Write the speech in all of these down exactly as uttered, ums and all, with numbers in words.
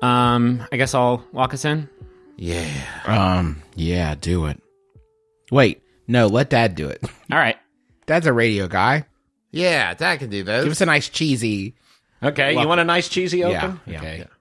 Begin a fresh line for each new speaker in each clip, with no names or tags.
Um, I guess I'll walk us in.
Yeah.
Um, yeah, do it. Wait, no, let Dad do it.
All right.
Dad's a radio guy.
Yeah, Dad can do those.
Give us a nice cheesy.
Okay, you want a nice cheesy open?
Yeah, yeah.
Okay. Yeah.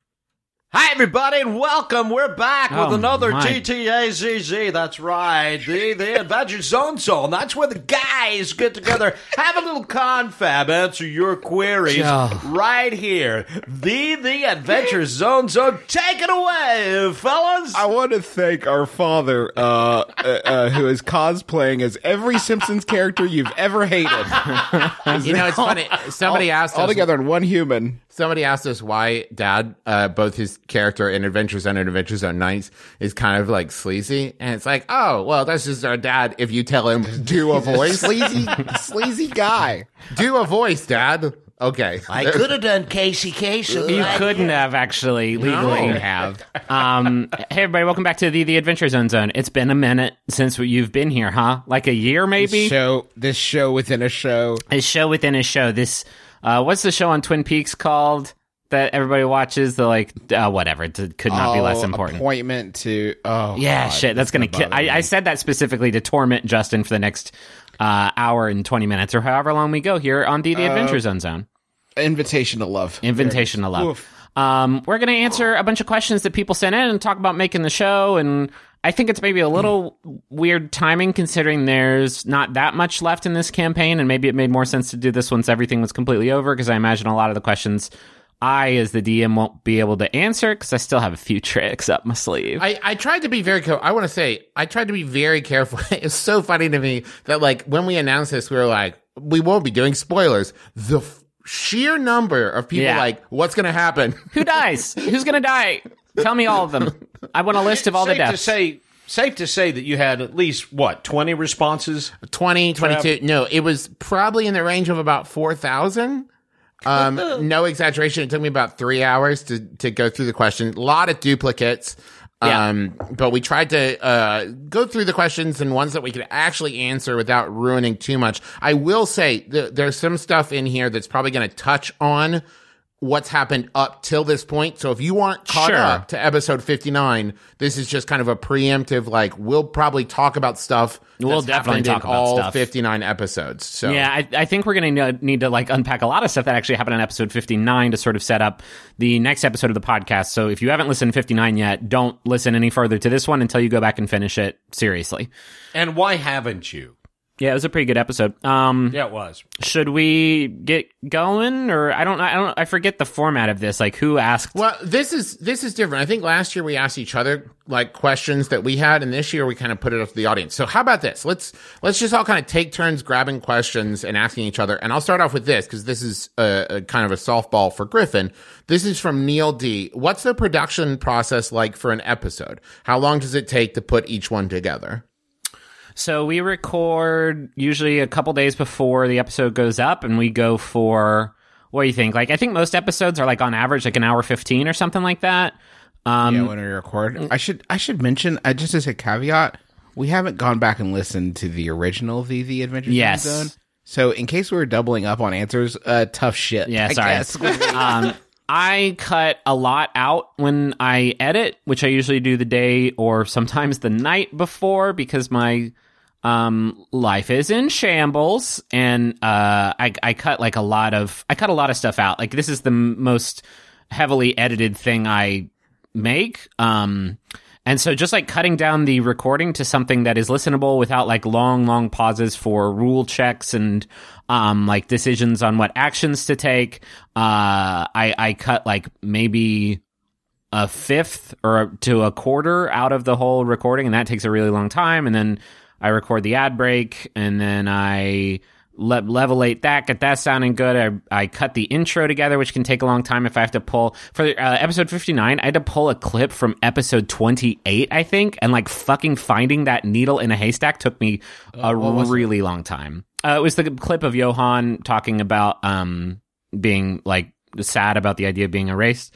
Hi, everybody, and welcome. We're back
Oh,
with another
my.
T T A Z Z. That's right, the, the Adventure Zone Zone. That's where the guys get together, have a little confab, answer your queries
Joe.
right here. The, the Adventure Zone Zone. Take it away, fellas.
I want to thank our father, uh, uh, uh, who is cosplaying as every Simpsons character you've ever hated.
You know, it's funny. Somebody
all,
asked
all
us.
together in one human.
Somebody asked us why Dad, uh, both his character in Adventure Zone and Adventure Zone Nights is kind of like sleazy, and it's like, oh, well, that's just our dad. If you tell him do a voice,
Sleazy, sleazy guy.
do a voice, Dad. Okay,
I could have done Casey Kasem.
You couldn't have actually legally
No.
have. Um, hey everybody, welcome back to the the Adventure Zone Zone. It's been a minute since you've been here, huh? Like a year, maybe.
Show this show within a show.
A show within a show. This, uh, what's the show on Twin Peaks called that everybody watches? The like, uh, whatever. It could not be less
Oh,
important.
Appointment to. Oh,
Yeah,
God,
shit. That's gonna kill.
bother
I,
me.
I said that specifically to torment Justin for the next uh, hour and twenty minutes, or however long we go here on the the Adventure Zone Zone.
Invitation to love.
Invitation to love.
Oof.
Um, we're going to answer a bunch of questions that people sent in and talk about making the show. And I think it's maybe a little weird timing considering there's not that much left in this campaign. And maybe it made more sense to do this once everything was completely over, because I imagine a lot of the questions I, as the D M, won't be able to answer because I still have a few tricks up my sleeve.
I, I tried to be very careful. I want to say, I tried to be very careful. It's so funny to me that, like, when we announced this, we were like, we won't be doing spoilers. The f- sheer number of people,
Yeah.
like, what's going to happen?
Who dies? Who's going to die? Tell me all of them. I want a list of all the
safe to
deaths.
say, safe to say that you had at least, what, twenty responses?
twenty, twenty-two. No, it was probably in the range of about four thousand. Um, no exaggeration. It took me about three hours to, to go through the question. A lot of duplicates.
Yeah.
Um, but we tried to, uh, go through the questions and ones that we could actually answer without ruining too much. I will say th- there's some stuff in here that's probably going to touch on what's happened up till this point. So if you aren't caught
Sure.
up to episode fifty-nine, this is just kind of a preemptive, like, we'll probably talk about stuff that's
We'll definitely
happened
talk
in
about
all
stuff.
fifty-nine episodes. So
Yeah, I, I think we're going to need to like unpack a lot of stuff that actually happened in episode fifty-nine to sort of set up the next episode of the podcast. So if you haven't listened to fifty-nine yet, don't listen any further to this one until you go back and finish it seriously.
And why haven't you?
Yeah, it was a pretty good episode. Um,
Yeah, it was.
should we get going, or I don't, I don't, I forget the format of this. Like, who asked?
Well, this is this is different. I think last year we asked each other like questions that we had, and this year we kind of put it up to the audience. So how about this? Let's let's just all kind of take turns grabbing questions and asking each other. And I'll start off with this because this is a, a kind of a softball for Griffin. This is from Neil D. What's the production process like for an episode? How long does it take to put each one together?
So we record usually a couple days before the episode goes up, and we go for, what do you think? Like, I think most episodes are like on average like an hour fifteen or something like that. Um,
Yeah, when we record. I should I should mention, uh, just as a caveat, we haven't gone back and listened to the original The The Adventure
Yes.
Zone. So in case we were doubling up on answers, uh, tough shit.
Yeah,
I
sorry.
guess.
um, I cut a lot out when I edit, which I usually do the day or sometimes the night before because my um, life is in shambles, and uh, I, I cut like a lot of I cut a lot of stuff out. Like, this is the m- most heavily edited thing I make. Um, and so just like cutting down the recording to something that is listenable without like long, long pauses for rule checks and um, like decisions on what actions to take. Uh, I, I cut like maybe a fifth or to a quarter out of the whole recording, and that takes a really long time. And then I record the ad break, and then I le- levelate that, get that sounding good. I, I cut the intro together, which can take a long time if I have to pull. For uh, episode fifty-nine, I had to pull a clip from episode twenty-eight, I think, and like fucking finding that needle in a haystack took me a really long time. Uh, it was the clip of Johan talking about um, being like sad about the idea of being erased.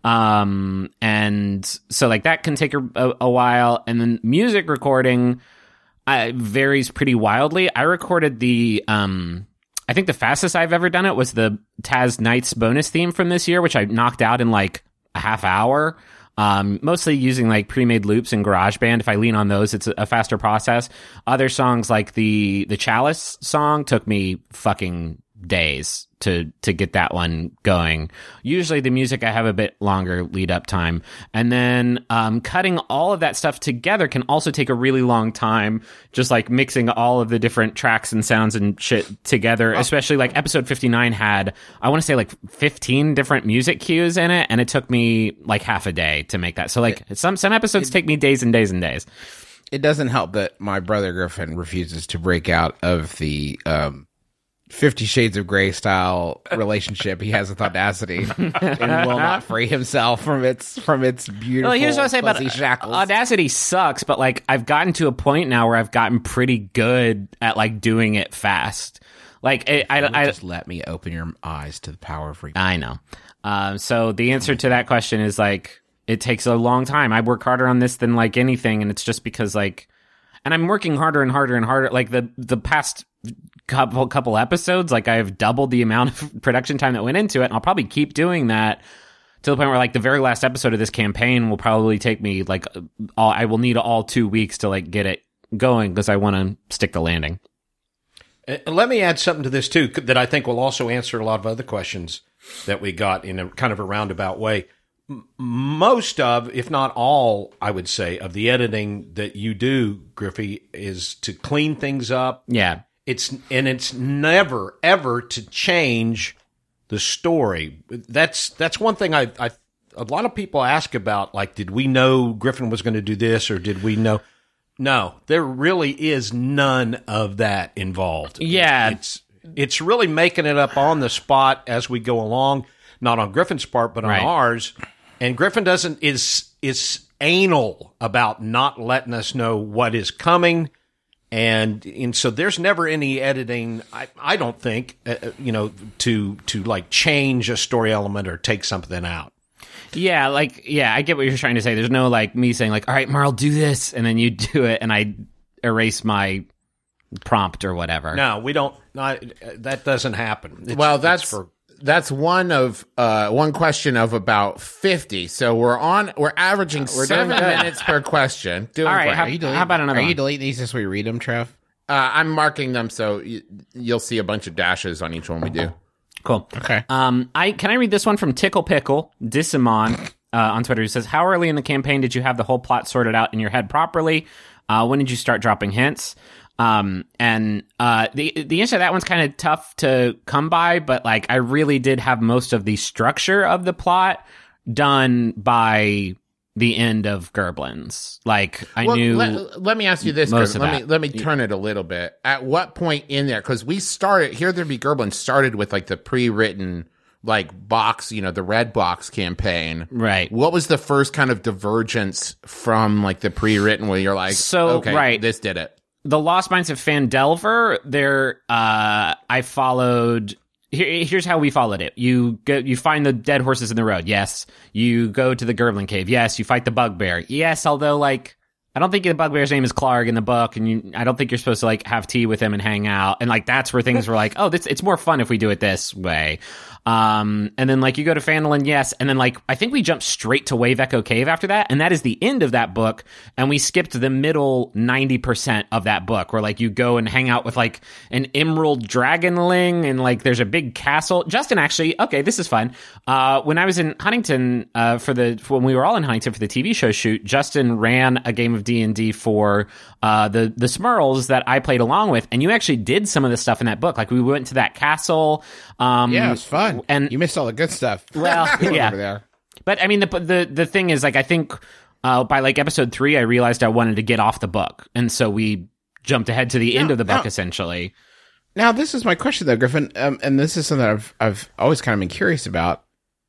Um, and so like that can take a, a, a while. And then music recording uh, varies pretty wildly. I recorded the, um, I think the fastest I've ever done it was the Taz Knights bonus theme from this year, which I knocked out in like a half hour. Um, mostly using like pre-made loops in GarageBand. If I lean on those, it's a, a faster process. Other songs like the the Chalice song took me fucking days to to get that one going. Usually the music I have a bit longer lead up time, and then um, cutting all of that stuff together can also take a really long time. Just like mixing all of the different tracks and sounds and shit together. Oh. Especially like episode fifty-nine had, I want to say like fifteen different music cues in it, and it took me like half a day to make that. So like it, some some episodes it, take me days and days and days.
It doesn't help that my brother Griffin refuses to break out of the um Fifty Shades of Grey style relationship he has with Audacity, and will not free himself from its from its beautiful.
Well, here's what I say about
shackles.
Audacity sucks, but like I've gotten to a point now where I've gotten pretty good at like doing it fast. Like it, I, I, I
just let me open your eyes to the power of. Remote.
I know. Um, so the answer to that question is like it takes a long time. I work harder on this than like anything, and it's just because like, and I'm working harder and harder and harder. Like the the past. couple couple episodes, like I've doubled the amount of production time that went into it, and I'll probably keep doing that to the point where like the very last episode of this campaign will probably take me like all, I will need all two weeks to like get it going because I want to stick the landing.
Uh, let me add something to this too that I think will also answer a lot of other questions that we got in a kind of a roundabout way. M- most of, if not all, I would say, of the editing that you do, Griffey, is to clean things up.
Yeah.
It's and it's never ever to change the story. That's that's one thing I, I a lot of people ask about. Like, did we know Griffin was going to do this, or did we know? No, there really is none of that involved.
Yeah,
it's it's really making it up on the spot as we go along, not on Griffin's part, but on
right.
ours. And Griffin doesn't is is anal about not letting us know what is coming. And and so there's never any editing, I, I don't think, uh, you know, to to like change a story element or take something out.
Yeah, like, yeah, I get what you're trying to say. There's no like me saying like, all right, Marl, do this. And then you do it and I erase my prompt or whatever.
No, we don't. Not, that doesn't happen. It's,
well, that's
it's for.
That's one of uh, one question of about fifty. So we're on. We're averaging
uh, we're
seven minutes per question. Doing
All right,
great.
how,
Are you deleting,
how about another
Are
one?
you deleting these as we read them, Trev?
Uh, I'm marking them so y- you'll see a bunch of dashes on each one we do.
Cool.
Okay.
Um, I can I read this one from Tickle Pickle Dissimon uh, on Twitter, who says, "How early in the campaign did you have the whole plot sorted out in your head properly? Uh, when did you start dropping hints?" Um, and, uh, the, the answer to that one's kind of tough to come by, but like, I really did have most of the structure of the plot done by the end of Gerblins. Like, I
well,
knew.
Let, let me ask you this,
most
Kurt.
of
Let
that.
me let me turn it a little bit. At what point in there? Because we started Here There Be Gerblins started with like the pre-written like box, you know, the red box campaign.
Right.
What was the first kind of divergence from like the pre-written where you're like,
So,
okay,
right.
this did it.
The Lost Mines of Phandelver, there, uh, I followed. Here, here's how we followed it. You go, you find the dead horses in the road. Yes. You go to the Gerblin cave. Yes. You fight the bugbear. Yes. Although, like, I don't think the bugbear's name is Clark in the book, and you, I don't think you're supposed to like have tea with him and hang out. And like that's where things were like, oh, this it's more fun if we do it this way. Um, and then like you go to Phandalin, yes, and then like I think we jumped straight to Wave Echo Cave after that, and that is the end of that book, and we skipped the middle ninety percent of that book, where like you go and hang out with like an emerald dragonling, and like there's a big castle. Justin actually, okay, this is fun. Uh, when I was in Huntington, uh, for the when we were all in Huntington for the T V show shoot, Justin ran a game of D and D for uh the the Smurls that I played along with, and you actually did some of the stuff in that book. Like we went to that castle. Um,
Yeah, it was fun.
And
you missed all the good stuff.
Well, yeah.
Over there.
But I mean, the the the thing is, like, I think uh, by like episode three, I realized I wanted to get off the book, and so we jumped ahead to the
No,
end of the book,
no.
essentially.
Now, this is my question, though, Griffin, um, and this is something I've I've always kind of been curious about.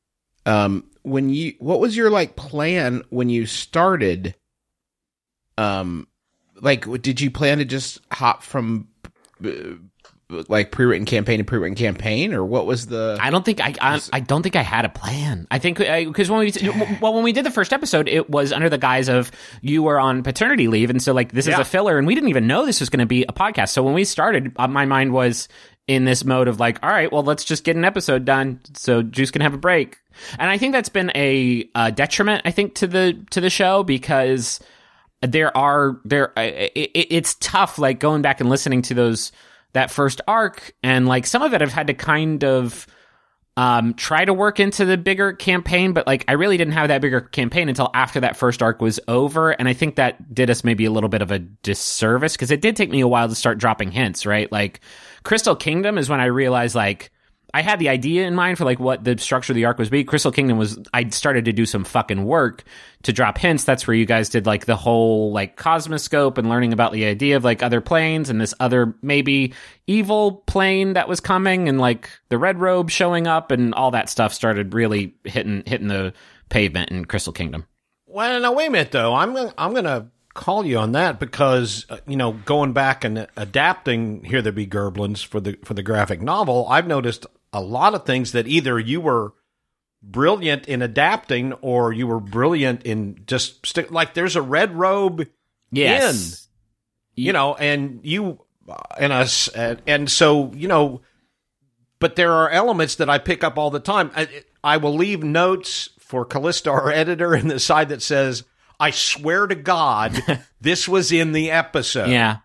Um, when you, what was your like plan when you started? Um, like, did you plan to just hop from uh, like pre-written campaign to pre-written campaign, or what was the?
I don't think I, I I don't think I had a plan. I think because when we well when we did the first episode, it was under the guise of you were on paternity leave, and so like this is
Yeah.
a filler, and we didn't even know this was going to be a podcast. So when we started, uh, my mind was in this mode of like, all right, well, let's just get an episode done so Juice can have a break. And I think that's been a, a detriment, I think, to the to the show, because there are there it, it, it's tough, like going back and listening to those that first arc, and like some of it I've had to kind of um, try to work into the bigger campaign, but like I really didn't have that bigger campaign until after that first arc was over, and I think that did us maybe a little bit of a disservice, because it did take me a while to start dropping hints, right? Like Crystal Kingdom is when I realized like I had the idea in mind for like what the structure of the arc was be. Crystal Kingdom was, I started to do some fucking work to drop hints. That's where you guys did like the whole like Cosmoscope and learning about the idea of like other planes and this other maybe evil plane that was coming, and like the Red Robe showing up, and all that stuff started really hitting hitting the pavement in Crystal Kingdom.
Well, now wait a minute though. I'm gonna, I'm gonna call you on that, because uh, you know, going back and adapting Here There Be Gerblins for the for the graphic novel, I've noticed a lot of things that either you were brilliant in adapting or you were brilliant in just stick. Like there's a Red Robe
Yes.
in, you know, and you uh, and us, and, and so you know. But there are elements that I pick up all the time. I, I will leave notes for Callista, our editor, in the side that says, "I swear to God, this was in the episode."
Yeah.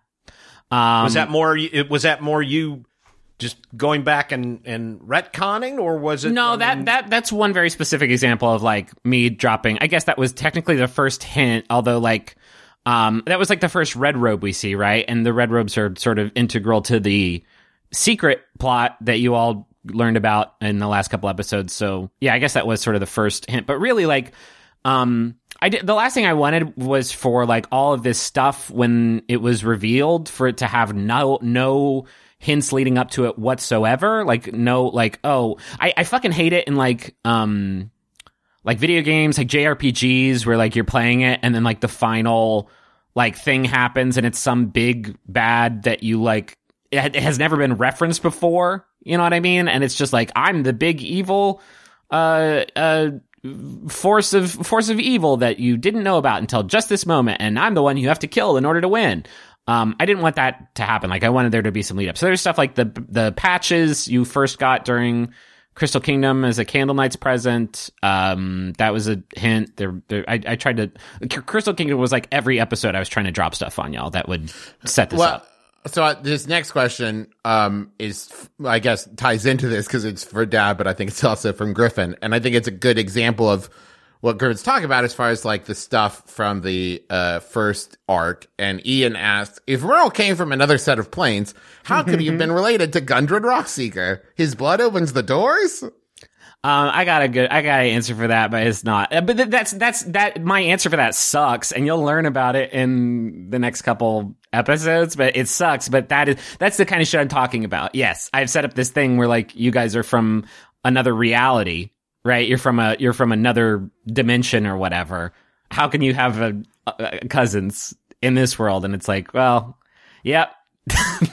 Um,
was that more? Was that more you just going back and, and retconning, or was it?
No,
I
that,
mean,
that that's one very specific example of like me dropping. I guess that was technically the first hint, although like um, that was like the first Red Robe we see, right? And the Red Robes are sort of integral to the secret plot that you all learned about in the last couple episodes. So yeah, I guess that was sort of the first hint. But really, like, um, I did the last thing I wanted was for like all of this stuff when it was revealed, for it to have no no. hints leading up to it whatsoever. Like no, like, oh, I, I fucking hate it in like, um, like video games, like J R P Gs where like you're playing it and then like the final like thing happens and it's some big bad that you like, it, it has never been referenced before. You know what I mean? And it's just like, I'm the big evil, uh, uh, force of force of evil that you didn't know about until just this moment. And I'm the one you have to kill in order to win. Um, I didn't want that to happen. Like I wanted there to be some lead up. So there's stuff like the the patches you first got during Crystal Kingdom as a Candle Knights present. Um, that was a hint. There, there I, I tried to. Crystal Kingdom was like every episode I was trying to drop stuff on y'all that would set this
well,
up.
So uh, this next question um, is, I guess, ties into this because it's for Dad, but I think it's also from Griffin, and I think it's a good example of what Griffin's talking about as far as like the stuff from the uh, first arc. And Ian asked, if Merle came from another set of planes, how could he have been related to Gundren Rockseeker? His blood opens the doors?
Um, I got a good, I got an answer for that, but it's not. Uh, But th- that's that's that. My answer for that sucks, and you'll learn about it in the next couple episodes. But it sucks. But that is that's the kind of shit I'm talking about. Yes, I've set up this thing where like you guys are from another reality, right? You're from a you're from another dimension or whatever. How can you have a, a cousins in this world? And it's like, well, yep. you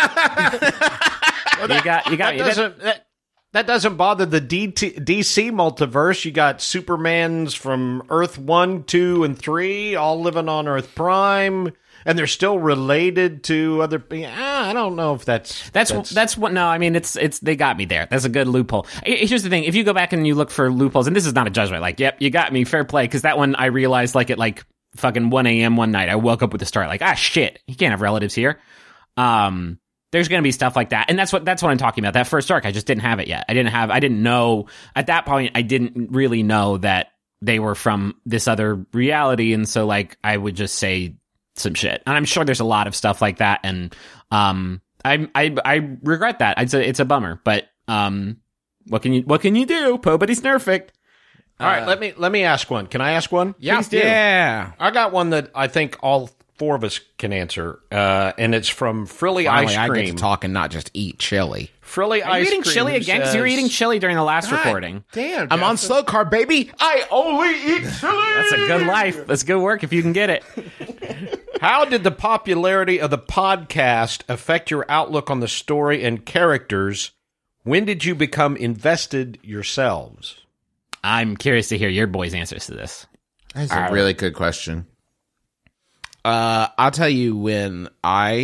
got you got
that doesn't that, that doesn't bother the D T, D C multiverse. You got Supermans from Earth one, two, and three, all living on Earth Prime, and they're still related to other. I don't know if that's
That's,
that's
that's what. No, I mean it's it's they got me there. That's a good loophole. I- Here's the thing: if you go back and you look for loopholes, and this is not a judgment, like, yep, you got me, fair play. Because that one I realized like at like fucking one a.m. one night, I woke up with the start, like, ah, shit, you can't have relatives here. Um, there's gonna be stuff like that, and that's what that's what I'm talking about. That first arc, I just didn't have it yet. I didn't have. I didn't know at that point. I didn't really know that they were from this other reality, and so like I would just say some shit. And I'm sure there's a lot of stuff like that, and um. I I I regret that. It's a it's a bummer, but um, what can you what can you do? Nobody's perfect.
all right. Let me let me ask one. Can I ask one?
Yeah.
Please do.
Yeah.
I got one that I think all four of us can answer, uh, and it's from Frilly
Finally,
Ice
I
Cream.
get to talk and not just eat chili.
Frilly
Are
Ice
you eating
Cream
chili again? Because you were
says-
eating chili during the last recording.
Damn.
I'm on slow carb, baby. I only eat chili.
That's a good life. That's good work if you can get it.
How did the popularity of the podcast affect your outlook on the story and characters? When did you become invested yourselves?
I'm curious to hear your boys' answers to this.
That's a really good question.
Uh, I'll tell you when I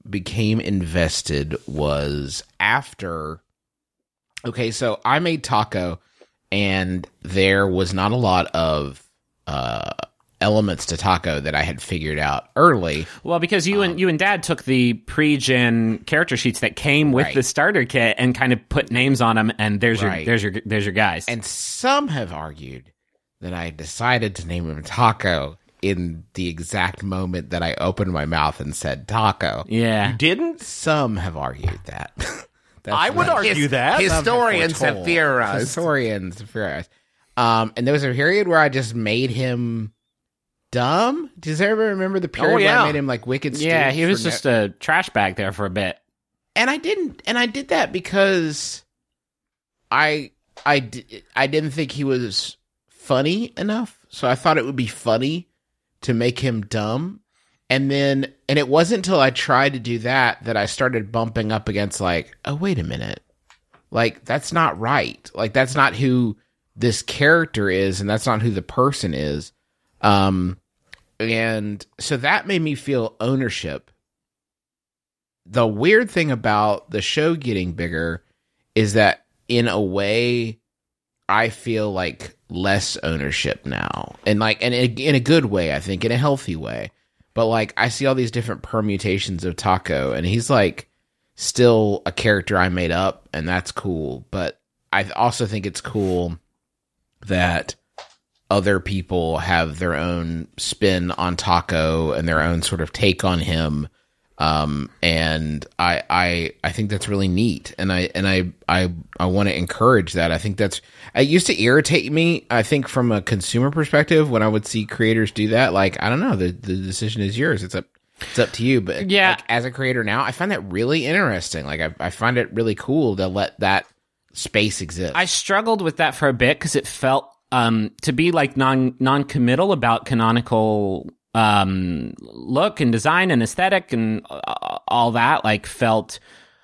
became invested was after. Okay, so I made Taco, and there was not a lot of uh, elements to Taco that I had figured out early.
Well, because you um, and you and Dad took the pre-gen character sheets that came with
right.
the starter kit and kind of put names on them, and there's
right.
your there's your there's your guys.
And some have argued that I decided to name him Taco in the exact moment that I opened my mouth and said Taco.
Yeah,
you didn't.
Some have argued that.
I would argue
his,
that
historians have theorized.
Historians have theorized. Um, and there was a period where I just made him dumb. Does everybody remember the period
oh, yeah.
where I made him like wicked?
Yeah, he was
no-
just a trash bag there for a bit.
And I didn't. And I did that because I I di- I didn't think he was funny enough. So I thought it would be funny to make him dumb. And then, and it wasn't until I tried to do that that I started bumping up against like, oh, wait a minute. Like, that's not right. Like, that's not who this character is, and that's not who the person is. Um, and so that made me feel ownership. The weird thing about the show getting bigger is that in a way, I feel like less ownership now. And like, and in a good way, I think, in a healthy way. But, like, I see all these different permutations of Taco, and he's, like, still a character I made up, and that's cool. But I also think it's cool that other people have their own spin on Taco and their own sort of take on him. Um, and I, I, I think that's really neat. And I, and I, I, I want to encourage that. I think that's, it used to irritate me. I think from a consumer perspective, when I would see creators do that, like, I don't know, the, the decision is yours. It's up, it's up to you. But
yeah,
like, as a creator now, I find that really interesting. Like, I, I find it really cool to let that space exist.
I struggled with that for a bit because it felt, um, to be like non, non-committal about canonical, um, look and design and aesthetic and uh, all that, like, felt,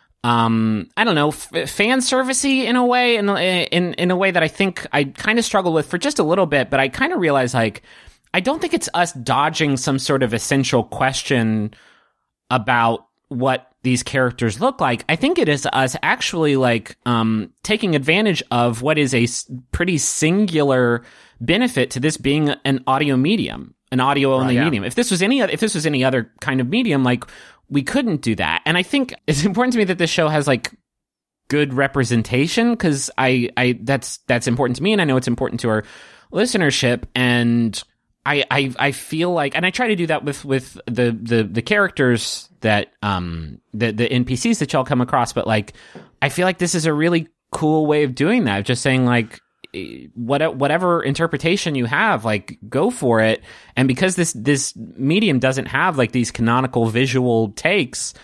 um, I don't know, f- fan servicey in a way, in, in, in a way that I think I kind of struggled with for just a little bit, but I kind of realized, like, I don't think it's us dodging some sort of essential question about what these characters look like. I think it is us actually, like, um, taking advantage of what is a s- pretty singular benefit to this being an audio medium. An audio only
Right, yeah.
medium. If this was any other, if this was any other kind of medium, like, we couldn't do that. And I think it's important to me that this show has, like, good representation, because I, I that's that's important to me, and I know it's important to our listenership. And I, I I feel like, and I try to do that with with the the the characters that um the the N P Cs that y'all come across. But, like, I feel like this is a really cool way of doing that. Just saying, like, what whatever interpretation you have, like, go for it. And because this this medium doesn't have, like, these canonical visual takes,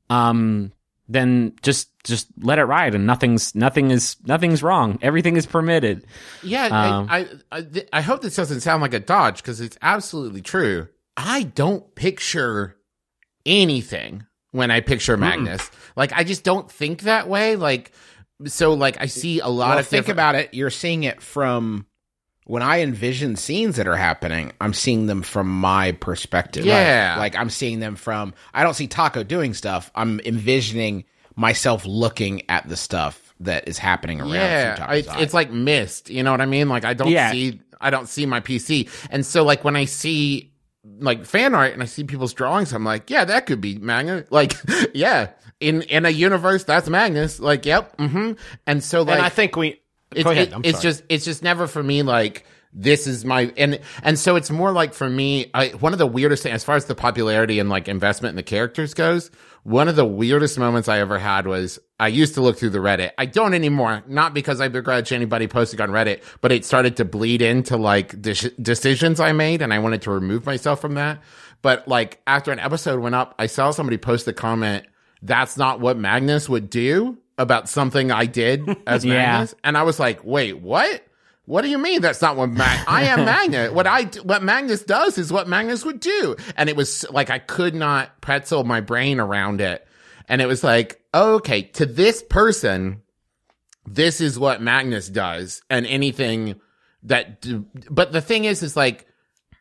um then just just let it ride, and nothing's nothing is nothing's wrong. Everything is permitted.
Yeah,
Um,
I, I I th- I hope this doesn't sound like a dodge, because it's absolutely true. I don't picture anything when I picture Magnus. Like, I just don't think that way. Like, so, like, I see a lot
well,
of
think
different-
about it. You're seeing it from when I envision scenes that are happening. I'm seeing them from my perspective.
Yeah.
like, like I'm seeing them from. I don't see Taco doing stuff. I'm envisioning myself looking at the stuff that is happening around.
Yeah,
through Taco's
it's,
eyes.
it's like mist. You know what I mean? Like, I don't
Yeah.
see I don't see my P C, and so, like, when I see, like, fan art and I see people's drawings, I'm like, yeah, that could be Magnus. Like, yeah, in in a universe, that's Magnus. Like, yep, mm-hmm. And so, like,
and I think we.
It's,
Go ahead.
it-
I'm
it's
sorry.
just it's just never for me, like, this is my and and so it's more like, for me, I one of the weirdest things as far as the popularity and, like, investment in the characters goes, one of the weirdest moments I ever had was, I used to look through the Reddit. I don't anymore, not because I begrudge anybody posting on Reddit, but it started to bleed into, like, de- decisions I made, and I wanted to remove myself from that. But, like, after an episode went up, I saw somebody post a comment, "That's not what Magnus would do," about something I did as
Yeah.
Magnus. And I was like, wait, what? What do you mean that's not what Mag- I am Magnus? What I d- what Magnus does is what Magnus would do. And it was like, I could not pretzel my brain around it. And it was like, okay, to this person, this is what Magnus does, and anything that. Do- but the thing is, is like,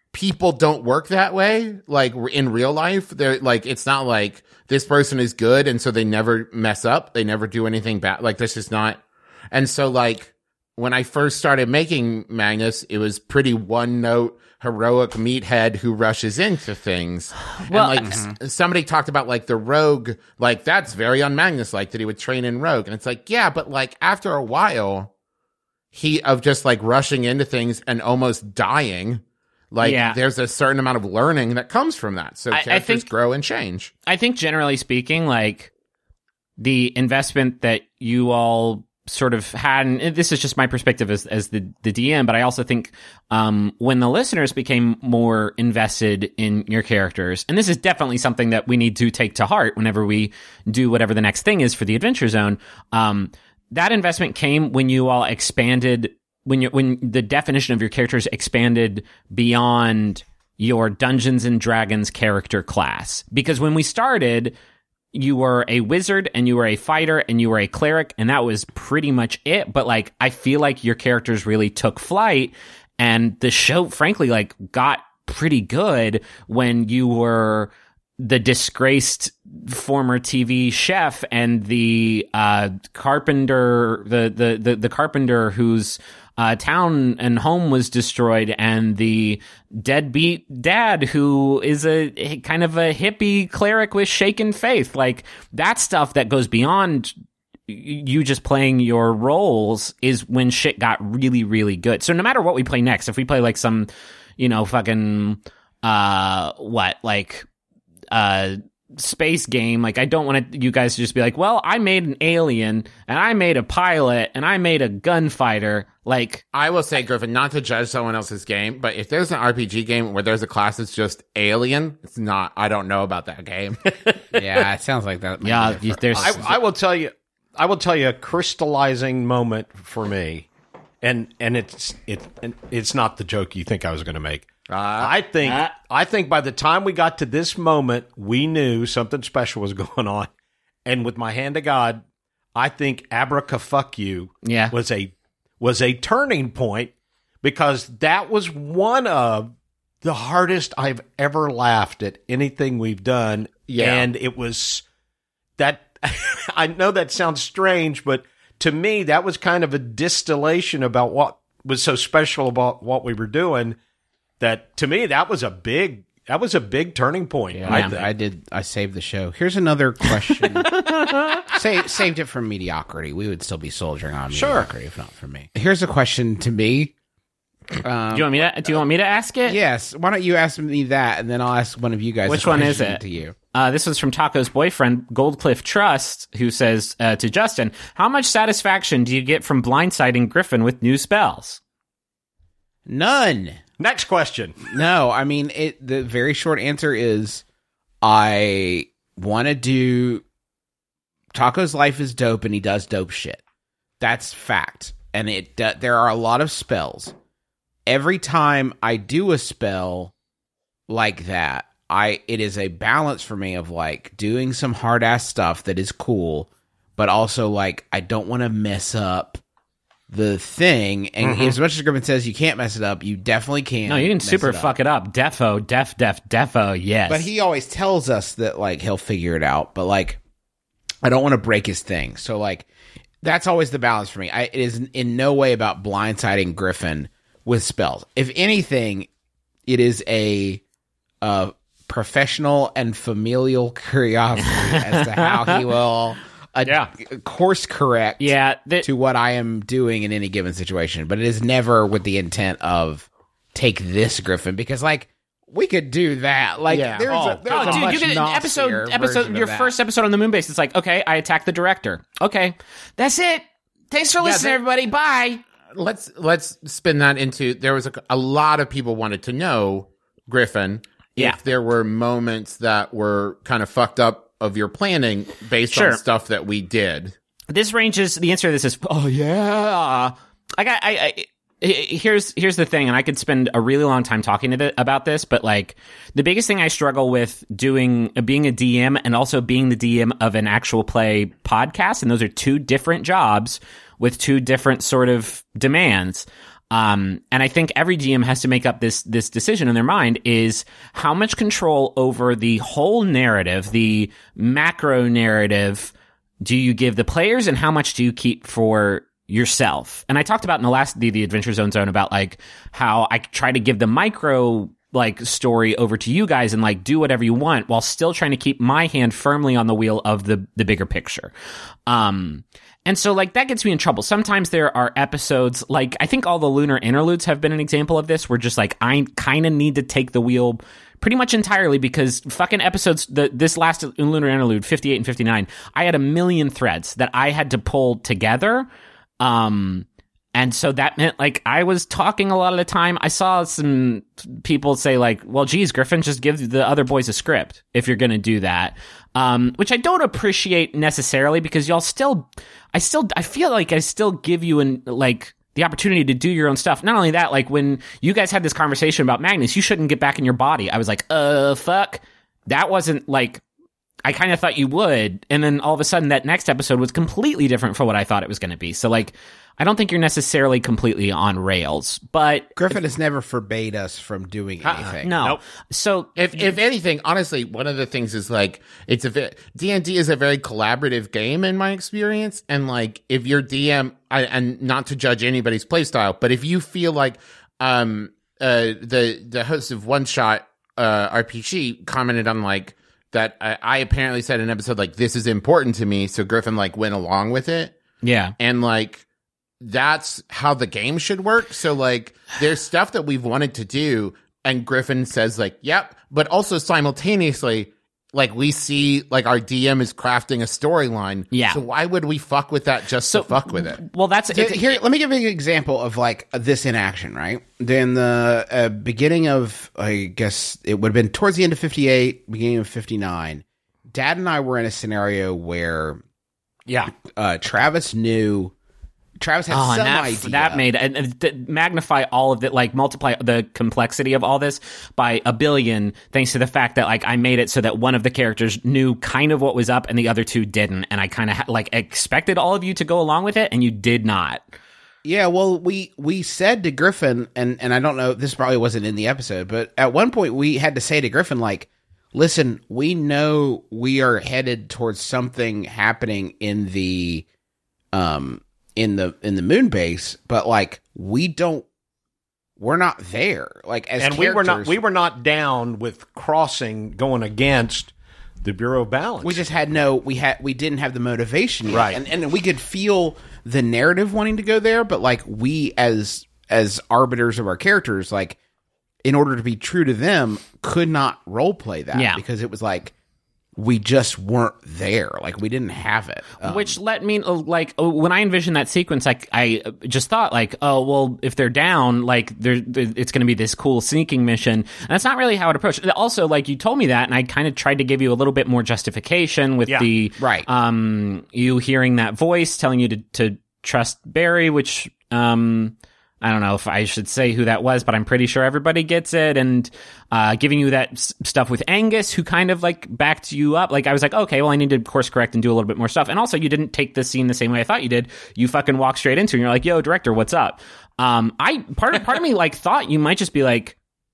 people don't work that way. Like in real life, they're like, it's not like this person is good. And so they never mess up. They never do anything bad. Like this is not. And so like when I first started making Magnus, it was pretty one note, heroic meathead who rushes into things.
Well,
and like
mm-hmm.
s- somebody talked about like the rogue, like that's very un-Magnus like that he would train in rogue. And it's like, yeah, but like after a while, he of just like rushing into things and almost dying. Like
Yeah.
there's a certain amount of learning that comes from that. So
I- I
characters
think-
grow and change.
I think generally speaking, like the investment that you all sort of had, and this is just my perspective as as the the D M, but I also think um, when the listeners became more invested in your characters, and this is definitely something that we need to take to heart whenever we do whatever the next thing is for the Adventure Zone. Um, that investment came when you all expanded, when you when the definition of your characters expanded beyond your Dungeons and Dragons character class. Because when we started, you were a wizard and you were a fighter and you were a cleric, and that was pretty much it. But like, I feel like your characters really took flight, and the show, frankly, like got pretty good when you were the disgraced former T V chef and the uh, carpenter, the, the the the carpenter whose uh, town and home was destroyed, and the deadbeat dad who is a, a kind of a hippie cleric with shaken faith. Like that stuff that goes beyond you just playing your roles is when shit got really, really good. So no matter what we play next, if we play like some, you know, fucking, uh, what, like, uh, space game, like I don't want to, you guys to just be like, well, I made an alien and I made a pilot and I made a gunfighter. Like,
I will say, Griffin, not to judge someone else's game, but if there's an R P G game where there's a class that's just alien, it's not, I don't know about that game.
Yeah, it sounds like that. might
yeah,
be
you-
different.
there's,
I, I will tell you, I will tell you a crystallizing moment for me, and and it's it and it's not the joke you think I was going to make.
Uh,
I think
uh.
I think by the time we got to this moment, we knew something special was going on, and with my hand to God, I think Abraca-fuck you
Yeah.
was a was a turning point, because that was one of the hardest I've ever laughed at anything we've done.
Yeah.
And it was that, I know that sounds strange, but to me, that was kind of a distillation about what was so special about what we were doing, that to me, that was a big, that was a big turning point.
Yeah,
I
I,
think.
I did. I saved the show. Here's another question. Sa- saved it from mediocrity. We would still be soldiering on
Sure.
mediocrity if not for me. Here's a question to me.
do you want me to, do you want me to ask it?
Yes. Why don't you ask me that, and then I'll ask one of you guys.
Which
a
one is
question
it?
To you.
Uh, this was from Taco's boyfriend, Goldcliff Trust, who says uh, to Justin, how much satisfaction do you get from blindsiding Griffin with new spells?
None.
Next question.
No. I mean, it. The very short answer is, I want to do. Taco's life is dope, and he does dope shit. That's fact. And it. Uh, there are a lot of spells. Every time I do a spell like that, I it is a balance for me of like doing some hard ass stuff that is cool, but also like I don't want to mess up the thing. And
Mm-hmm.
as much as Griffin says you can't mess it up, you definitely can.
No, you can
mess
super
it up.
fuck it up. Defo, def, def, defo, yes.
But he always tells us that like he'll figure it out. But like I don't want to break his thing. So like that's always the balance for me. I, it is in no way about blindsiding Griffin with spells. If anything, it is a uh, professional and familial curiosity as to how he will uh,
Yeah.
course correct
yeah, th-
to what I am doing in any given situation. But it is never with the intent of take this Griffin, because like we could do that. Like
Yeah.
there's
Oh,
a, there's
Oh,
a
dude,
much
you get an
nastier
episode, episode,
version
your
of that.
first episode on the Moon Base. It's like, okay, I attack the director. Okay, that's it. Thanks for listening,
that-
everybody. Bye.
let's let's spin that into, there was a, a lot of people wanted to know, Griffin,
Yeah.
if there were moments that were kind of fucked up of your planning based
Sure.
on stuff that we did.
This ranges. The answer to this is, oh yeah. I got. I, I here's here's the thing, and I could spend a really long time talking to th- about this, but like the biggest thing I struggle with doing, uh, being a D M and also being the D M of an actual play podcast, and those are two different jobs with two different sort of demands. Um, and I think every G M has to make up this this decision in their mind is how much control over the whole narrative, the macro narrative, do you give the players, and how much do you keep for yourself? And I talked about in the last the, the Adventure Zone zone about like how I try to give the micro like story over to you guys and like do whatever you want while still trying to keep my hand firmly on the wheel of the the bigger picture. Um, and so like that gets me in trouble. Sometimes there are episodes like I think all the Lunar Interludes have been an example of this, where just like I kind of need to take the wheel pretty much entirely because fucking episodes, the, this last Lunar Interlude, fifty-eight and fifty-nine, I had a million threads that I had to pull together. Um, and so that meant like I was talking a lot of the time. I saw some people say like, well, geez, Griffin, just give the other boys a script if you're going to do that. Um, which I don't appreciate necessarily because y'all still, I still, I feel like I still give you an, like, the opportunity to do your own stuff. Not only that, like when you guys had this conversation about Magnus, you shouldn't get back in your body. I was like, uh, fuck. That wasn't like, I kind of thought you would. And then all of a sudden that next episode was completely different from what I thought it was going to be. So like, I don't think you're necessarily completely on rails, but
Griffin has never forbade us from doing anything.
no.
Nope.
So
If if anything, honestly, one of the things is like it's a ve- D and D is a very collaborative game in my experience, and like if your D M, I, and not to judge anybody's playstyle, but if you feel like um uh the the host of One Shot uh R P G commented on like that I, I apparently said in an episode like this is important to me, so Griffin like went along with it,
yeah.
and like that's how the game should work. So like there's stuff that we've wanted to do and Griffin says like, yep, but also simultaneously like we see like our D M is crafting a storyline.
Yeah.
So why would we fuck with that just
So
to fuck with it?
Well, that's
Here,
it,
here, let me give you an example of like this in action, right? Then the uh, beginning of, I guess it would have been towards the end of fifty-eight, beginning of fifty-nine. Dad and I were in a scenario where
Yeah.
uh, Travis knew, Travis had
Oh,
some
and that,
idea.
that made and, and th- magnify all of it, like multiply the complexity of all this by a billion, thanks to the fact that like I made it so that one of the characters knew kind of what was up and the other two didn't, and I kind of ha- like expected all of you to go along with it, and you did not.
Yeah, well, we we said to Griffin, and and I don't know, this probably wasn't in the episode, but at one point we had to say to Griffin, like, listen, we know we are headed towards something happening in the um in the in the moon base, but like we don't, we're not there. Like as
And we were not
characters,
we were not down with crossing going against the Bureau of Balance.
we just had no, we had we didn't have the motivation yet.
Right.
and and we could feel the narrative wanting to go there, but like we as as arbiters of our characters, like in order to be true to them, could not role play that.
Yeah.
Because it was like we just weren't there. Like we didn't have it. Um,
Which let me uh, like uh, when I envisioned that sequence, like I just thought like, oh well, if they're down, like they're, they're, it's going to be this cool sneaking mission, and that's not really how it approached. Also, like you told me that, and I kind of tried to give you a little bit more justification with
Yeah,
the
right.
um you hearing that voice telling you to to trust Barry, which um. I don't know if I should say who that was, but I'm pretty sure everybody gets it. And uh, giving you that s- stuff with Angus, who kind of like backed you up. Like I was like, okay, well I need to course correct and do a little bit more stuff. And also, you didn't take this scene the same way I thought you did. You fucking walked straight into it. And you're like, yo, director, what's up? Um, I part of part of me like thought you might just be like,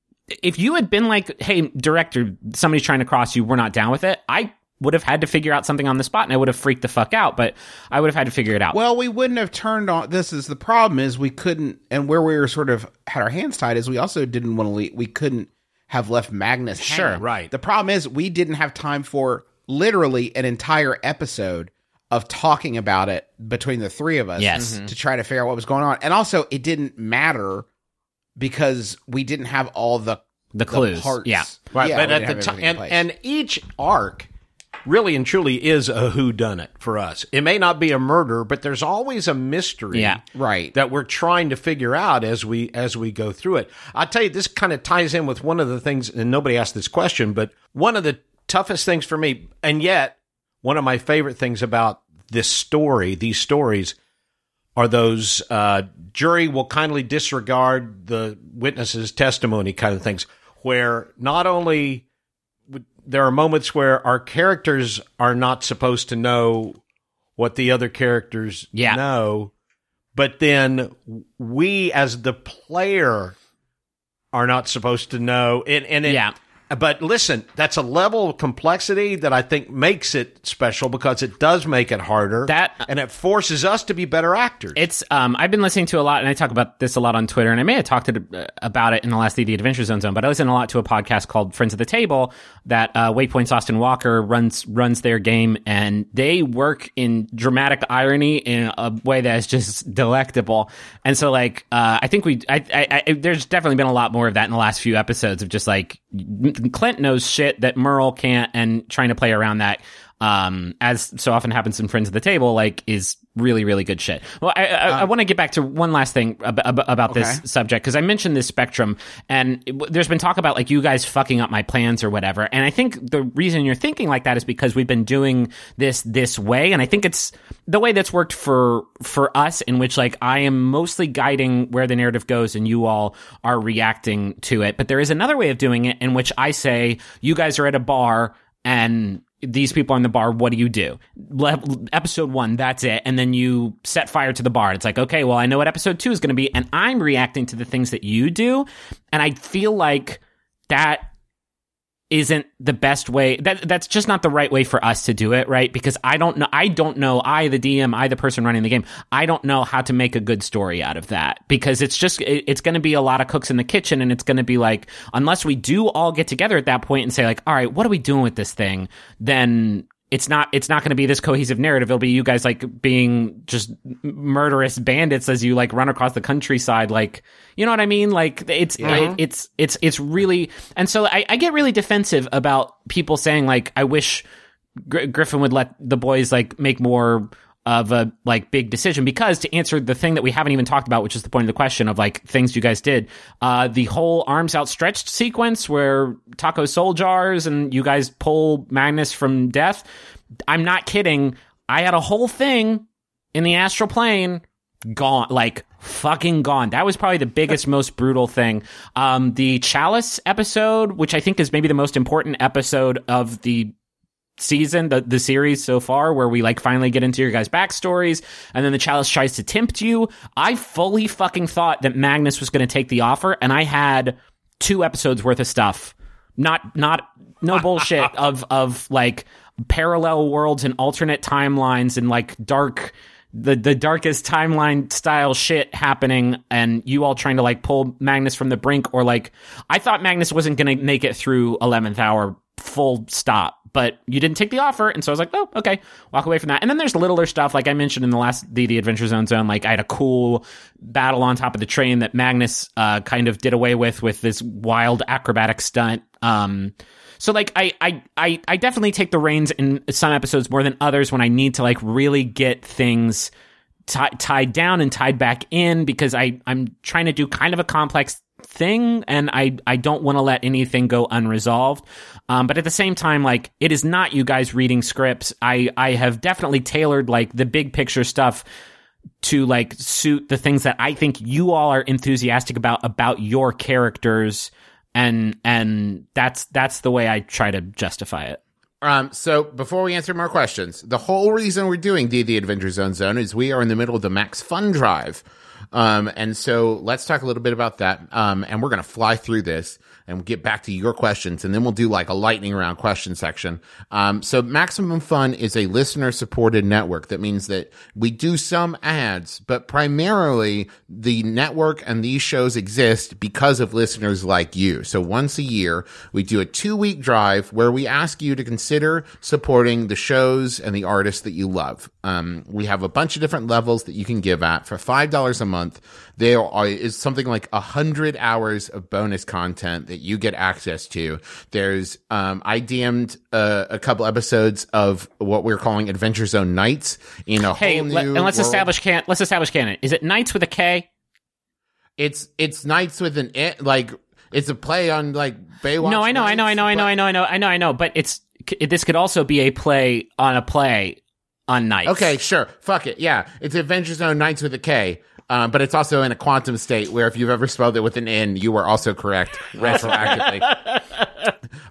if you had been like, hey, director, somebody's trying to cross you, we're not down with it. I would have had to figure out something on the spot, and I would have freaked the fuck out, but I would have had to figure it out.
Well, we wouldn't have turned on. This is the problem: is we couldn't, and where we were sort of had our hands tied, is we also didn't want to. leave, we couldn't have left Magnus.
Sure,
hanging.
right.
The problem is we didn't have time for literally an entire episode of talking about it between the three of us.
Yes.
to try to figure out what was going on, and also it didn't matter because we didn't have all the
The clues.
parts.
Yeah.
Right,
Yeah,
but
we
at
didn't
the
have
time,
everything in
and,
place.
and each arc really and truly is a whodunit for us. It may not be a murder, but there's always a mystery,
Yeah.
Right.
that we're trying to figure out as we as we go through it. I tell you, this kind of ties in with one of the things, and nobody asked this question, but one of the toughest things for me, and yet one of my favorite things about this story, these stories, are those uh, jury will kindly disregard the witness's testimony kind of things, where not only there are moments where our characters are not supposed to know what the other characters
Yeah.
know, but then we as the player are not supposed to know. And, and it,
Yeah.
But listen, that's a level of complexity that I think makes it special because it does make it harder.
That-
and it forces us to be better actors.
It's um I've been listening to a lot, and I talk about this a lot on Twitter, and I may have talked to, uh, about it in the last D and D Adventure Zone zone, but I listen a lot to a podcast called Friends of the Table that uh, Waypoint's Austin Walker runs runs their game, and they work in dramatic irony in a way that is just delectable. And so, like, uh, I think we, I, I, I, there's definitely been a lot more of that in the last few episodes of just like Clint knows shit that Merle can't, and trying to play around that, um, as so often happens in Friends of the Table, like, is really, really good shit. Well, I, I, uh, I want to get back to one last thing ab- ab- about
okay.
this subject, because I mentioned this spectrum, and it, there's been talk about, like, you guys fucking up my plans or whatever, and I think the reason you're thinking like that is because we've been doing this this way, and I think it's the way that's worked for for us, in which, like, I am mostly guiding where the narrative goes, and you all are reacting to it. But there is another way of doing it in which I say, you guys are at a bar, and these people are in the bar, what do you do? Le- episode one, that's it. And then you set fire to the bar. It's like, okay, well, I know what episode two is going to be, and I'm reacting to the things that you do. And I feel like that isn't the best way. That that's just not the right way for us to do it, right? Because I don't know, I don't know, I, the D M, I, the person running the game, I don't know how to make a good story out of that, because it's just, it, it's going to be a lot of cooks in the kitchen, and it's going to be like, unless we do all get together at that point and say, like, all right, what are we doing with this thing? Then it's not, it's not going to be this cohesive narrative. It'll be you guys, like, being just murderous bandits as you, like, run across the countryside, like, you know what I mean? Like, it's,
Yeah.
it, it's, it's, it's really, and so I, I get really defensive about people saying, like, I wish Gr- Griffin would let the boys, like, make more of a, like, big decision, because to answer the thing that we haven't even talked about, which is the point of the question of, like, things you guys did, uh, the whole arms outstretched sequence where Taco soul jars and you guys pull Magnus from death. I'm not kidding. I had a whole thing in the astral plane gone, like, fucking gone. That was probably the biggest, most brutal thing. Um, the Chalice episode, which I think is maybe the most important episode of the season, the, the series so far, where we, like, finally get into your guys' backstories, and then the Chalice tries to tempt you. I fully fucking thought that Magnus was going to take the offer, and I had two episodes worth of stuff. Not, not, no bullshit of, of, like, parallel worlds and alternate timelines and, like, dark, the, the darkest timeline style shit happening, and you all trying to, like, pull Magnus from the brink, or, like, I thought Magnus wasn't going to make it through eleventh hour full stop, but you didn't take the offer, and so I was like, oh, okay, walk away from that. And then there's littler stuff, like I mentioned in the last D and D Adventure Zone zone, like, I had a cool battle on top of the train that Magnus uh, kind of did away with with this wild acrobatic stunt. Um, so, like, I, I, I, I definitely take the reins in some episodes more than others when I need to, like, really get things t- tied down and tied back in, because I, I'm trying to do kind of a complex thing, and I, I don't want to let anything go unresolved. Um, but at the same time, like, it is not you guys reading scripts. I, I have definitely tailored, like, the big picture stuff to, like, suit the things that I think you all are enthusiastic about, about your characters. And, and that's, that's the way I try to justify it.
Um, so before we answer more questions, the whole reason we're doing D and D Adventure Zone Zone is we are in the middle of the Max Fun Drive. Um, and so let's talk a little bit about that. Um, and we're going to fly through this and get back to your questions, and then we'll do, like, a lightning round question section. Um, so Maximum Fun is a listener supported network. That means that we do some ads, but primarily the network and these shows exist because of listeners like you. So once a year, we do a two week drive where we ask you to consider supporting the shows and the artists that you love. Um, we have a bunch of different levels that you can give at. For five dollars a month, there are, is something like a hundred hours of bonus content that you get access to. There's, um, I D M'd uh, a couple episodes of what we're calling Adventure Zone Nights in a
Hey,
whole new
let, and let's
world.
establish can let's establish canon. Is it Knights with a K?
It's it's Nights with an it, like it's a play on, like, Baywatch.
No, I know, I know, I know, I know, I know, I know, I know, I know. But it's this could also be a play on a play on Nights.
Okay, sure. Fuck it. Yeah, it's Adventure Zone Nights with a K. Um, but it's also in a quantum state where if you've ever spelled it with an N, you were also correct retroactively.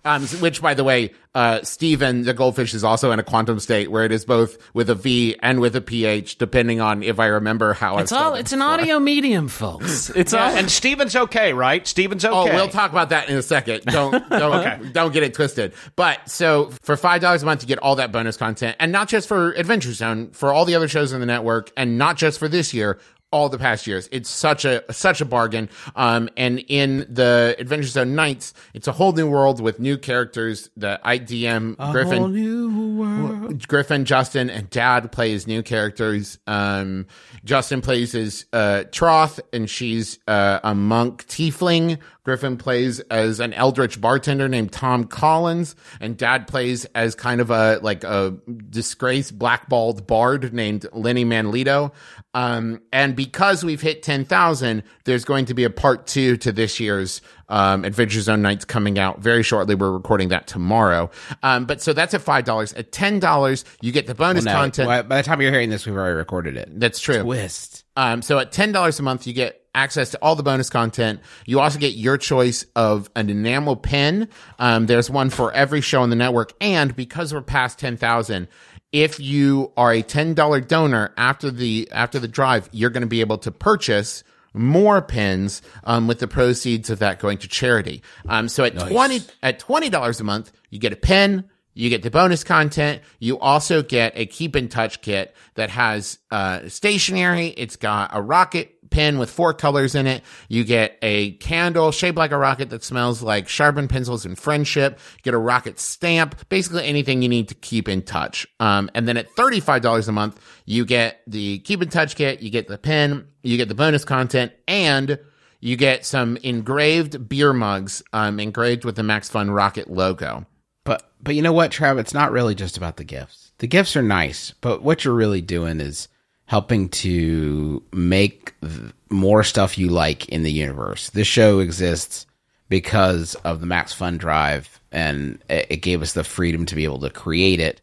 Um, which, by the way, uh, Steven, the goldfish, is also in a quantum state where it is both with a V and with a P H, depending on if I remember how
It's
I've
all.
spelled it
It's an
before.
audio medium, folks. It's all.
And Steven's okay, right? Steven's okay.
Oh, we'll talk about that in a second. Don't don't don't get it twisted. But so for five dollars a month, you get all that bonus content, and not just for Adventure Zone, for all the other shows in the network, and not just for this year. All the past years, it's such a such a bargain. Um, and in the Adventure Zone nights, it's a whole new world with new characters. The I D M Griffin,
Whole new world.
Griffin, Justin, and Dad play as new characters. Um, Justin plays as uh, Troth, and she's uh, a monk tiefling. Griffin plays as an eldritch bartender named Tom Collins, and Dad plays as kind of a like a disgraced blackballed bard named Lenny Manlito. Um, and because we've hit ten thousand, there's going to be a part two to this year's um, Adventure Zone nights coming out very shortly. We're recording that tomorrow. Um, but so that's at five dollars. At ten dollars, you get the bonus
Well, no,
content.
by- by the time you're hearing this, we've already recorded it.
That's true.
Twist.
Um, so at ten dollars a month, you get access to all the bonus content. You also get your choice of an enamel pin. Um, there's one for every show on the network. And because we're past ten thousand, if you are a ten dollars donor after the, after the drive, you're going to be able to purchase more pins, um, with the proceeds of that going to charity. Um, so at twenty, at twenty dollars a month, you get a pin. You get the bonus content. You also get a keep in touch kit that has uh stationery. It's got a rocket pin with four colors in it. You get a candle shaped like a rocket that smells like sharpened pencils and friendship. You get a rocket stamp. Basically anything you need to keep in touch. Um, and then at thirty-five dollars a month, you get the keep in touch kit. You get the pin. You get the bonus content, and you get some engraved beer mugs, um, engraved with the Max Fun Rocket logo.
But but you know what, Trav? It's not really just about the gifts. The gifts are nice, but what you're really doing is helping to make th- more stuff you like in the universe. This show exists because of the Max Fun Drive, and it, it gave us the freedom to be able to create it,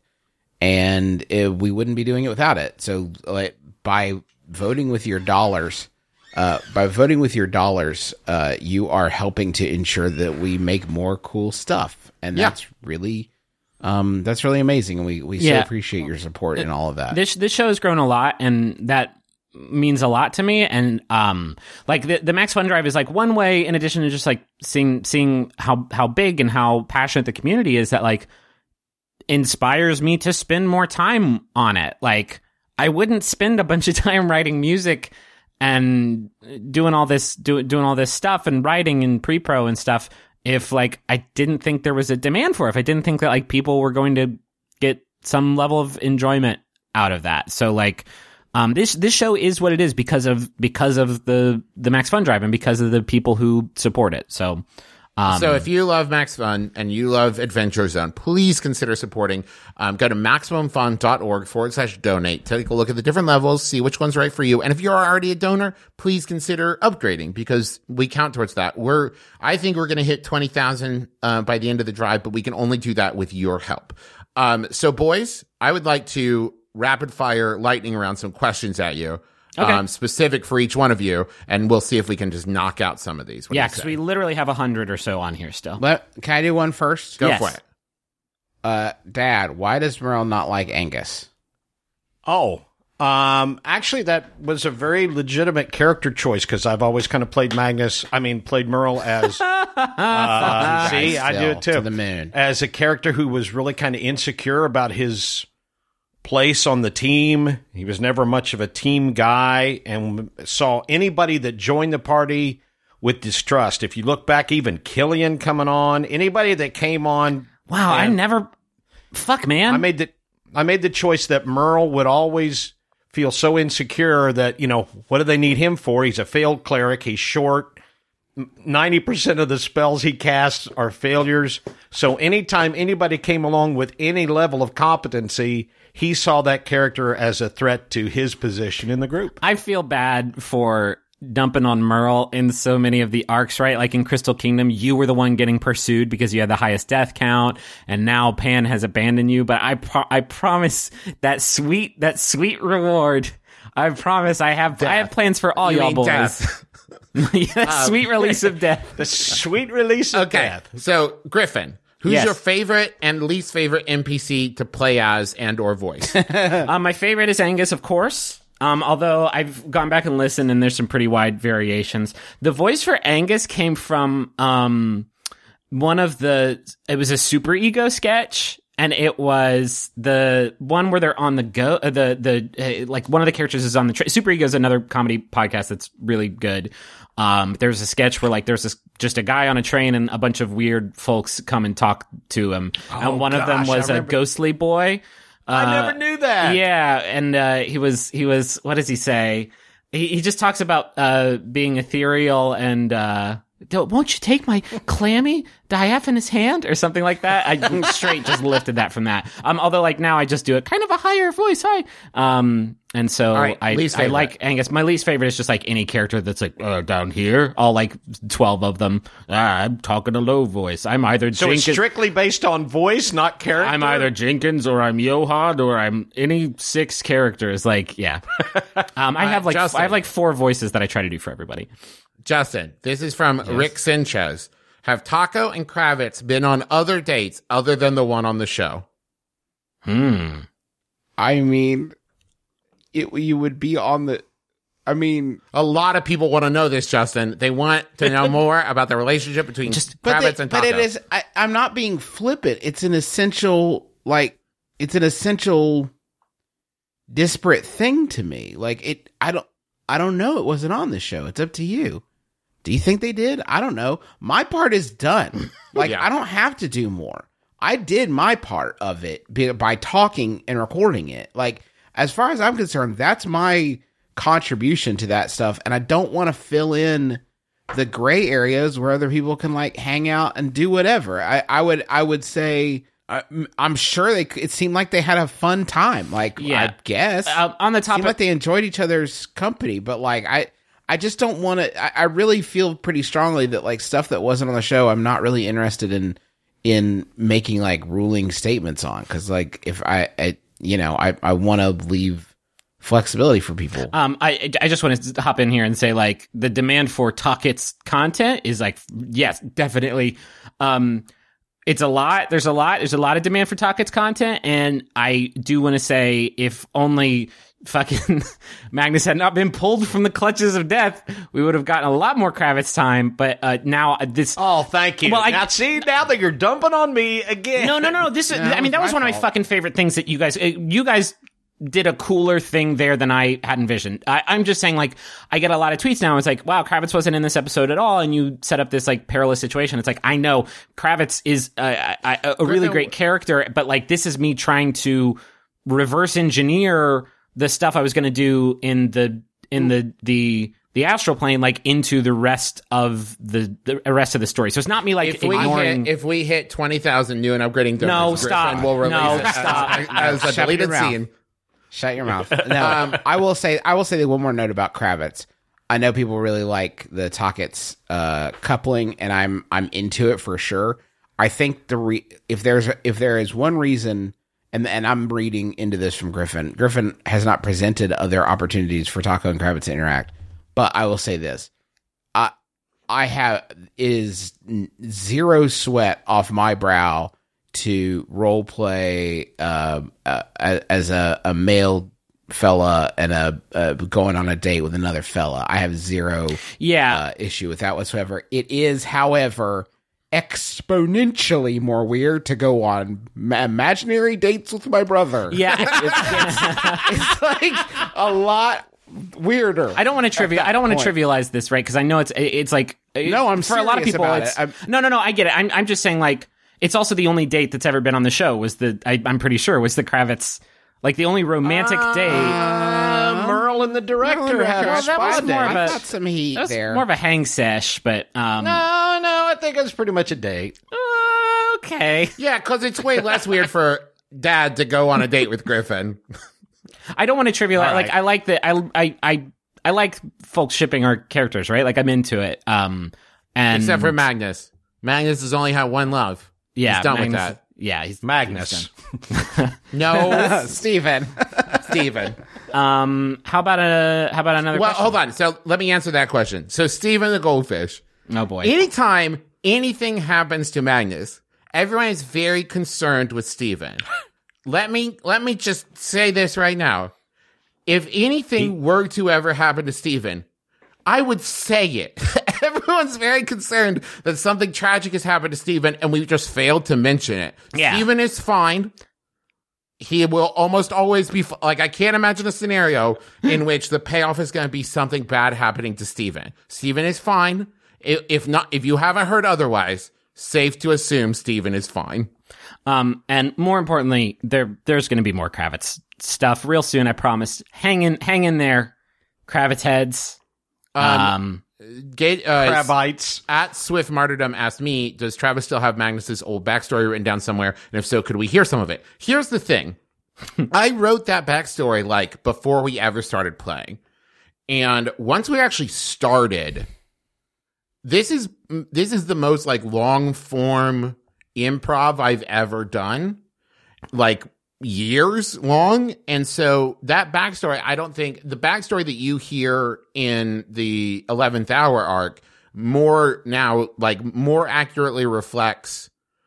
and it, we wouldn't be doing it without it. So like, by voting with your dollars, uh, by voting with your dollars, uh, you are helping to ensure that we make more cool stuff. And
Yeah.
that's really, um, that's really amazing. And we, we so
Yeah.
appreciate your support in all of that.
This this show has grown a lot, and that means a lot to me. And um, like the the Max Fun Drive is like one way, in addition to just like seeing seeing how how big and how passionate the community is, that like inspires me to spend more time on it. Like I wouldn't spend a bunch of time writing music and doing all this do, doing all this stuff and writing and pre-pro and stuff if like I didn't think there was a demand for it. If I didn't think that like people were going to get some level of enjoyment out of that. So like um this this show is what it is because of because of the the Max Fun Drive and because of the people who support it. So um
So if you love Max Fun and you love Adventure Zone, please consider supporting. Um, go to MaximumFun.org forward slash donate. Take a look at the different levels, see which one's right for you. And if you're already a donor, please consider upgrading because we count towards that. We're, I think we're going to hit twenty thousand uh, by the end of the drive, but we can only do that with your help. Um, so boys, I would like to rapid fire lightning around some questions at you.
Okay.
Um, specific for each one of you, and we'll see if we can just knock out some of these. What do
yeah,
you
because
say?
we literally have a hundred or so on here still.
But can I do one first?
Go
Yes.
for it.
Uh, Dad, why does Merle not like Angus?
Oh, um, actually, that was a very legitimate character choice because I've always kind of played Magnus. I mean, played Merle as. Uh, see, I do
Still,
it too.
to the moon.
As a character who was really kind of insecure about his place on the team. He was never much of a team guy and saw anybody that joined the party with distrust. If you look back, even Killian coming on, anybody that came on.
Wow, I
and
never. Fuck, man.
I made the I made the choice that Merle would always feel so insecure that, you know, what do they need him for? He's a failed cleric. He's short. ninety percent of the spells he casts are failures. So anytime anybody came along with any level of competency, he saw that character as a threat to his position in the group.
I feel bad for dumping on Merle in so many of the arcs, right? Like in Crystal Kingdom, you were the one getting pursued because you had the highest death count, and now Pan has abandoned you. But I, pro- I promise that sweet, that sweet reward. I promise I have,
Death.
I have plans for all
You
y'all
mean
boys.
death.
Yeah, sweet release of death.
The sweet release of
Okay,
death.
so Griffin, Who's
Yes.
your favorite and least favorite N P C to play as and or voice?
Uh, my favorite is Angus, of course. Um, although I've gone back and listened, and there's some pretty wide variations. The voice for Angus came from um, one of the. It was a Super Ego sketch, and it was the one where they're on the go. Uh, the the uh, like one of the characters is on the train. Super Ego is another comedy podcast that's really good. Um, there's a sketch where like there's this, just a guy on a train, and a bunch of weird folks come and talk to him, and
Oh,
one of them
gosh, I
was a
remember-
ghostly boy.
I
Uh,
never knew that.
Yeah, and uh, he was he was what does he say? He he just talks about uh, being ethereal and uh, "Don't- won't you take my clammy diaphanous hand or something like that? I straight just lifted that from that. Um, although like now I just do it kind of a higher voice, hi. Um, and so
right,
I
least
I
favorite.
like Angus. My least favorite is just like any character that's like uh, down here. All like twelve of them. Ah, I'm talking a low voice. I'm either
So it's
Jenkins.
strictly based on voice, not character.
I'm either Jenkins or I'm Johan or I'm any six characters. Like, yeah. Um, I have like
Justin.
I have like four voices that I try to do for everybody.
Justin, this is from Rick Sanchez. Have Taco and Kravitz been on other dates other than the one on the show?
Hmm.
I mean, it, you would be on the. I mean,
A lot of people want to know this, Justin. They want to know more about the relationship between
but,
Kravitz
they-
and
but
Taco.
it is. I, I'm not being flippant. It's an essential, like, it's an essential, disparate thing to me. Like it. I don't. I don't know. It wasn't on the show. It's up to you. Do you think they did? I don't know. My part is done. Like,
Yeah.
I don't have to do more. I did my part of it by, by talking and recording it. Like, as far as I'm concerned, that's my contribution to that stuff. And I don't want to fill in the gray areas where other people can like hang out and do whatever. I, I would, I would say, I, I'm sure they, it seemed like they had a fun time. Like,
Yeah.
I guess
Uh, on the
seemed
topic,
like they enjoyed each other's company, but like I, I just don't want to. I, I really feel pretty strongly that like stuff that wasn't on the show, I'm not really interested in in making like ruling statements on because like if I, I you know, I I want to leave flexibility for people.
um, I I just want to hop in here and say like the demand for Talkit's content is like yes, definitely. Um, it's a lot. There's a lot. There's a lot of demand for Talkit's content, and I do want to say if only fucking Magnus had not been pulled from the clutches of death, we would have gotten a lot more Kravitz time. But uh, now uh, this.
Oh, thank you.
Well, I-
now, see, now that you're dumping on me again.
No, no, no. This is.
that
I mean,
was
that was
my
one of my
fault.
fucking favorite things that you guys. uh, You guys did a cooler thing there than I had envisioned. I, I'm just saying, like, I get a lot of tweets now. It's like, wow, Kravitz wasn't in this episode at all, and you set up this like perilous situation. It's like, I know Kravitz is uh, I, I, a really great character, but like, this is me trying to reverse engineer the stuff I was going to do in the in the the the astral plane, like into the rest of the the rest of the story. So it's not me like
if we
ignoring.
hit if we hit twenty thousand new and upgrading donors,
No,
Griffin
stop.
will release
No,
it as-
stop.
as, as a
Shut
deleted
your mouth.
scene.
Shut your mouth. No, um, I will say I will say one more note about Kravitz. I know people really like the Talkit's uh, coupling, and I'm I'm into it for sure. I think the re- if there's if there is one reason, and and I'm reading into this from Griffin. Griffin has not presented other opportunities for Taco and Kravitz to interact, but I will say this: I I have it is n- zero sweat off my brow to role play uh, uh, as a, a male fella and a uh, going on a date with another fella. I have zero
yeah.
uh, issue with that whatsoever. It is, however, exponentially more weird to go on ma- imaginary dates with my brother.
Yeah,
It's like a lot weirder.
I don't want to trivial. I don't want to
point.
trivialize this, right? Because I know it's it's like
No, I'm
for a lot of
serious
people.
about
It's
it. I'm-
no, no, no. I get it. I'm I'm just saying like it's also the only date that's ever been on the show was the I, I'm pretty sure was the Kravitz like the only romantic date.
Uh, Merle and the director had
Well,
a
that was
spot
more
there.
of a-
I got some heat
That was
there.
more of a hang sesh, but um,
No, no, I think it was pretty much a date.
uh, okay.
Yeah, because it's way less weird for Dad to go on a date with Griffin.
I don't want to trivialize.
All
Like
right.
I like that. I I I I like folks shipping our characters, right? Like I'm into it. Um, and
Except for Magnus. Magnus has only had one love.
yeah,
He's done with
Magnus-
that.
Yeah, he's
Magnus.
No,
Steven.
Steven.
Um, how about a how about another?
Well,
question?
hold on. So let me answer that question. So Steven the goldfish.
Oh boy.
Anytime anything happens to Magnus, everyone is very concerned with Steven. let me let me just say this right now. If anything he, were to ever happen to Steven, I would say it. Everyone's very concerned that something tragic has happened to Steven, and we've just failed to mention it.
Yeah.
Steven is fine. He will almost always be, f- like, I can't imagine a scenario in which the payoff is going to be something bad happening to Steven. Steven is fine. If, if not, if you haven't heard otherwise, safe to assume Steven is fine.
Um, and more importantly, there there's going to be more Kravitz stuff real soon. I promise. Hang in, hang in there, Kravitz heads. Um,
um Gate, uh,
Kravites.
At Swift Martyrdom asked me, does Travis still have Magnus's old backstory written down somewhere? And if so, could we hear some of it? Here's the thing. I wrote that backstory like before we ever started playing. And once we actually started, this is this is the most like long form improv I've ever done. Like years long. And so that backstory, I don't think the backstory that you hear in the eleventh hour arc more now, like more accurately reflects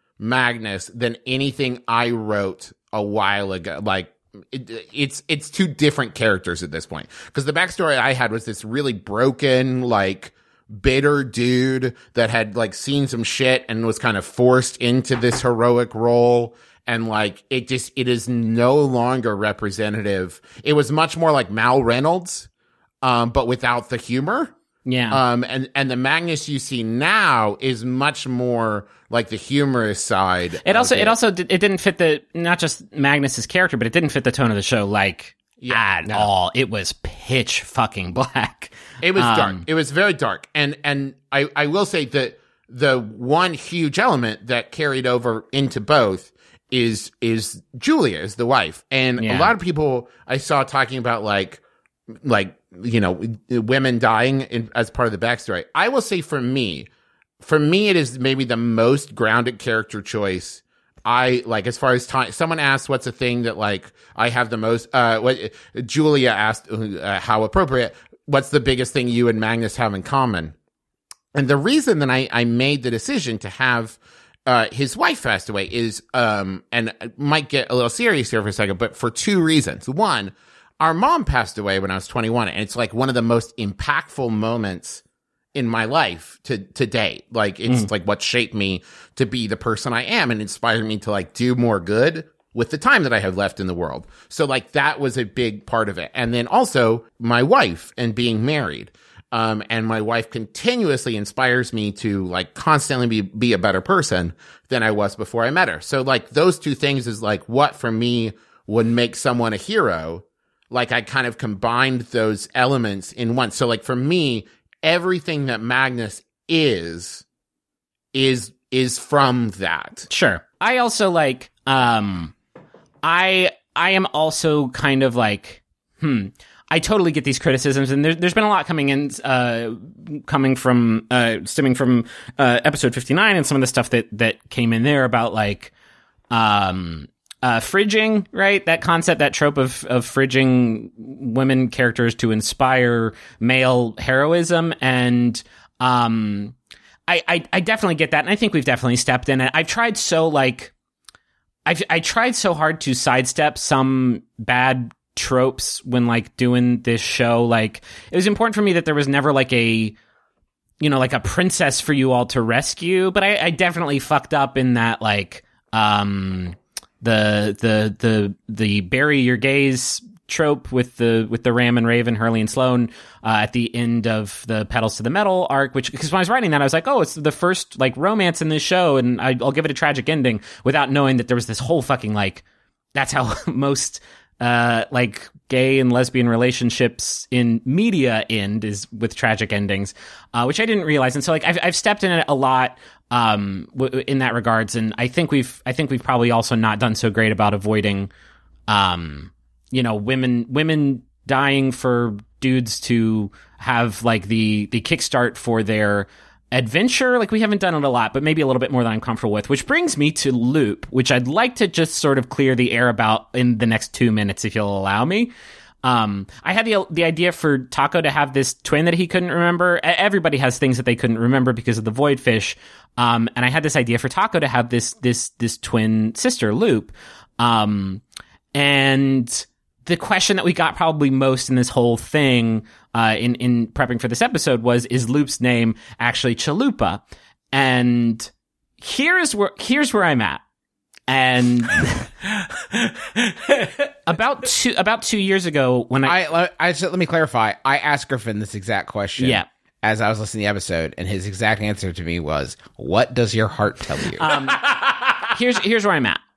Magnus than anything I wrote a while ago. Like it, it's, it's two different characters at this point. Cause the backstory I had was this really broken, like bitter dude that had like seen some shit and was kind of forced into this heroic role. And like, it just, it is no longer representative. It was much more like Mal Reynolds, um, but without the humor.
Yeah.
Um, and, and the Magnus you see now is much more like the humorous side.
It also,
it.
it also, did, it didn't fit the, not just Magnus's character, but it didn't fit the tone of the show, like, yeah, at no. all. It was pitch fucking black.
It was
um,
dark. It was very dark. And, and I, I will say that the one huge element that carried over into both is is Julia, is the wife. And
yeah.
a lot of people I saw talking about like like you know women dying in, as part of the backstory. I will say for me, for me it is maybe the most grounded character choice. I like as far as time. Someone asked what's a thing that like I have the most. Uh, what Julia asked, uh, how appropriate. What's the biggest thing you and Magnus have in common? And the reason that I I made the decision to have Uh, his wife passed away is, um, and it might get a little serious here for a second, but for two reasons. One, our mom passed away when I was twenty-one, and it's like one of the most impactful moments in my life to, to date. Like, it's mm. like what shaped me to be the person I am and inspired me to like do more good with the time that I have left in the world. So like that was a big part of it. And then also my wife and being married. Um, and my wife continuously inspires me to like constantly be, be a better person than I was before I met her. So like those two things is like what for me would make someone a hero. Like I kind of combined those elements in one. So like for me, everything that Magnus is, is, is from that.
Sure. I also like, um, I, I am also kind of like, hmm, I totally get these criticisms, and there, there's been a lot coming in, uh, coming from, uh, stemming from, uh, episode fifty-nine and some of the stuff that, that came in there about like, um, uh, fridging, right? That concept, that trope of, of fridging women characters to inspire male heroism. And, um, I, I, I definitely get that. And I think we've definitely stepped in it. I've tried so like, I've, I tried so hard to sidestep some bad tropes when like doing this show. Like it was important for me that there was never like a, you know, like a princess for you all to rescue, but I, I definitely fucked up in that like um the the the the bury your gaze trope with the with the Ram and Raven, Hurley and Sloane uh, at the end of the Petals to the Metal arc, which because when I was writing that I was like, oh, it's the first like romance in this show and I, I'll give it a tragic ending, without knowing that there was this whole fucking like that's how most uh, like gay and lesbian relationships in media end is with tragic endings, uh, which I didn't realize. And so like I've, I've stepped in it a lot, um, w- in that regards. And I think we've, I think we've probably also not done so great about avoiding, um, you know, women, women dying for dudes to have like the, the kickstart for their adventure. Like we haven't done it a lot, but maybe a little bit more than I'm comfortable with, which brings me to Loop, which I'd like to just sort of clear the air about in the next two minutes, if you'll allow me. Um, I had the the idea for Taco to have this twin that he couldn't remember. E- Everybody has things that they couldn't remember because of the void fish. Um, and I had this idea for Taco to have this this this twin sister, Loop. Um, and the question that we got probably most in this whole thing, uh, in in prepping for this episode was, is Loop's name actually Chalupa? And here's where here's where I'm at. And about two about two years ago, when I,
I, I just, let me clarify. I asked Griffin this exact question.
Yeah.
As I was listening to the episode, and his exact answer to me was, "What does your heart tell you?"
um, here's here's where I'm at.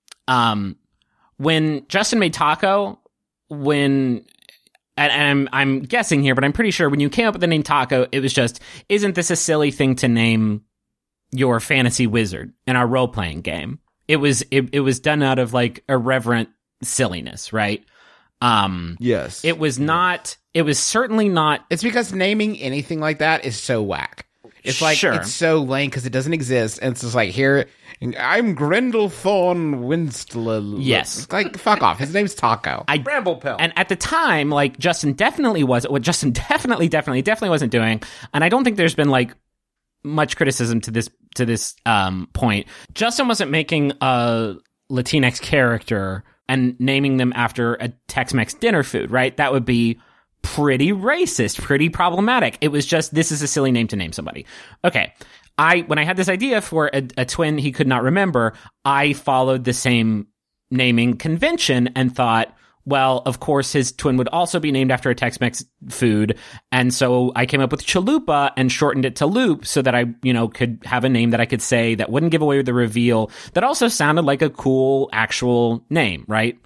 Um, when Justin made Taco, when and, and I'm I'm guessing here, but I'm pretty sure when you came up with the name Taco, it was just, isn't this a silly thing to name your fantasy wizard in our role playing game? It was it, it was done out of like irreverent silliness, right? Um,
yes.
It was not. It was certainly not.
It's because naming anything like that is so whack. It's like,
Sure.
it's so lame because it doesn't exist. And it's just like, here, I'm Grendelthorn Winstle.
Yes.
It's like, fuck off. His name's Taco.
I
Bramblepelt.
And at the time, like, Justin definitely was what Justin definitely, definitely, definitely wasn't doing. And I don't think there's been like much criticism to this to this um, point. Justin wasn't making a Latinx character and naming them after a Tex-Mex dinner food, right? That would be pretty racist, pretty problematic. It was just, this is a silly name to name somebody. Okay. I when I had this idea for a, a twin he could not remember, I followed the same naming convention and thought, well, of course, his twin would also be named after a Tex-Mex food. And so I came up with Chalupa and shortened it to Loop so that I, you know, could have a name that I could say that wouldn't give away the reveal, that also sounded like a cool actual name, right?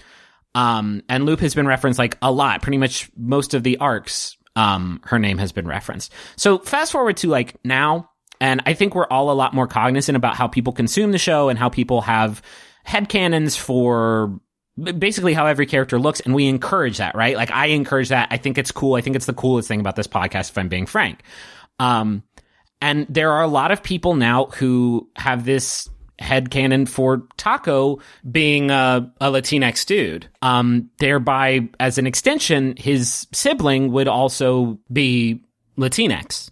Um, and Loop has been referenced like a lot, pretty much most of the arcs. Um, her name has been referenced. So fast forward to like now, and I think we're all a lot more cognizant about how people consume the show and how people have headcanons for basically how every character looks, and we encourage that, right? Like, I encourage that. I think it's cool. I think it's the coolest thing about this podcast, if I'm being frank. Um, and there are a lot of people now who have this headcanon for Taco being a, a Latinx dude. Um, thereby, as an extension, his sibling would also be Latinx.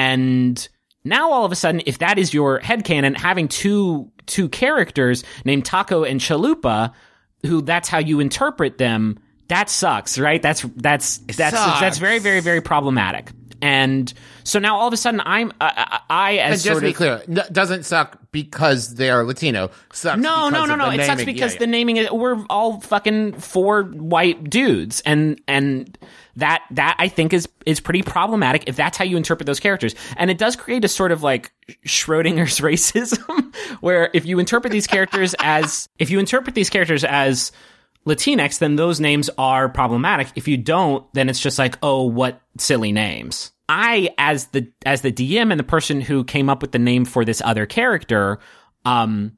And now, all of a sudden, if that is your headcanon, having two two characters named Taco and Chalupa, who that's how you interpret them, that sucks, right? That's that's that's
sucks.
that's very very very problematic. And so now all of a sudden I'm uh, I as
And just
sort
to be
of
clear, n- doesn't suck because they are Latino. Sucks
no, no,
because
no,
of
no.
the
It sucks
naming.
because
Yeah,
the naming is, we're all fucking four white dudes, and and that that I think is is pretty problematic if that's how you interpret those characters. And it does create a sort of like Schrodinger's racism, where if you interpret these characters as if you interpret these characters as Latinx, then those names are problematic. If you don't, then it's just like, oh, what silly names. I, as the as the D M and the person who came up with the name for this other character, um,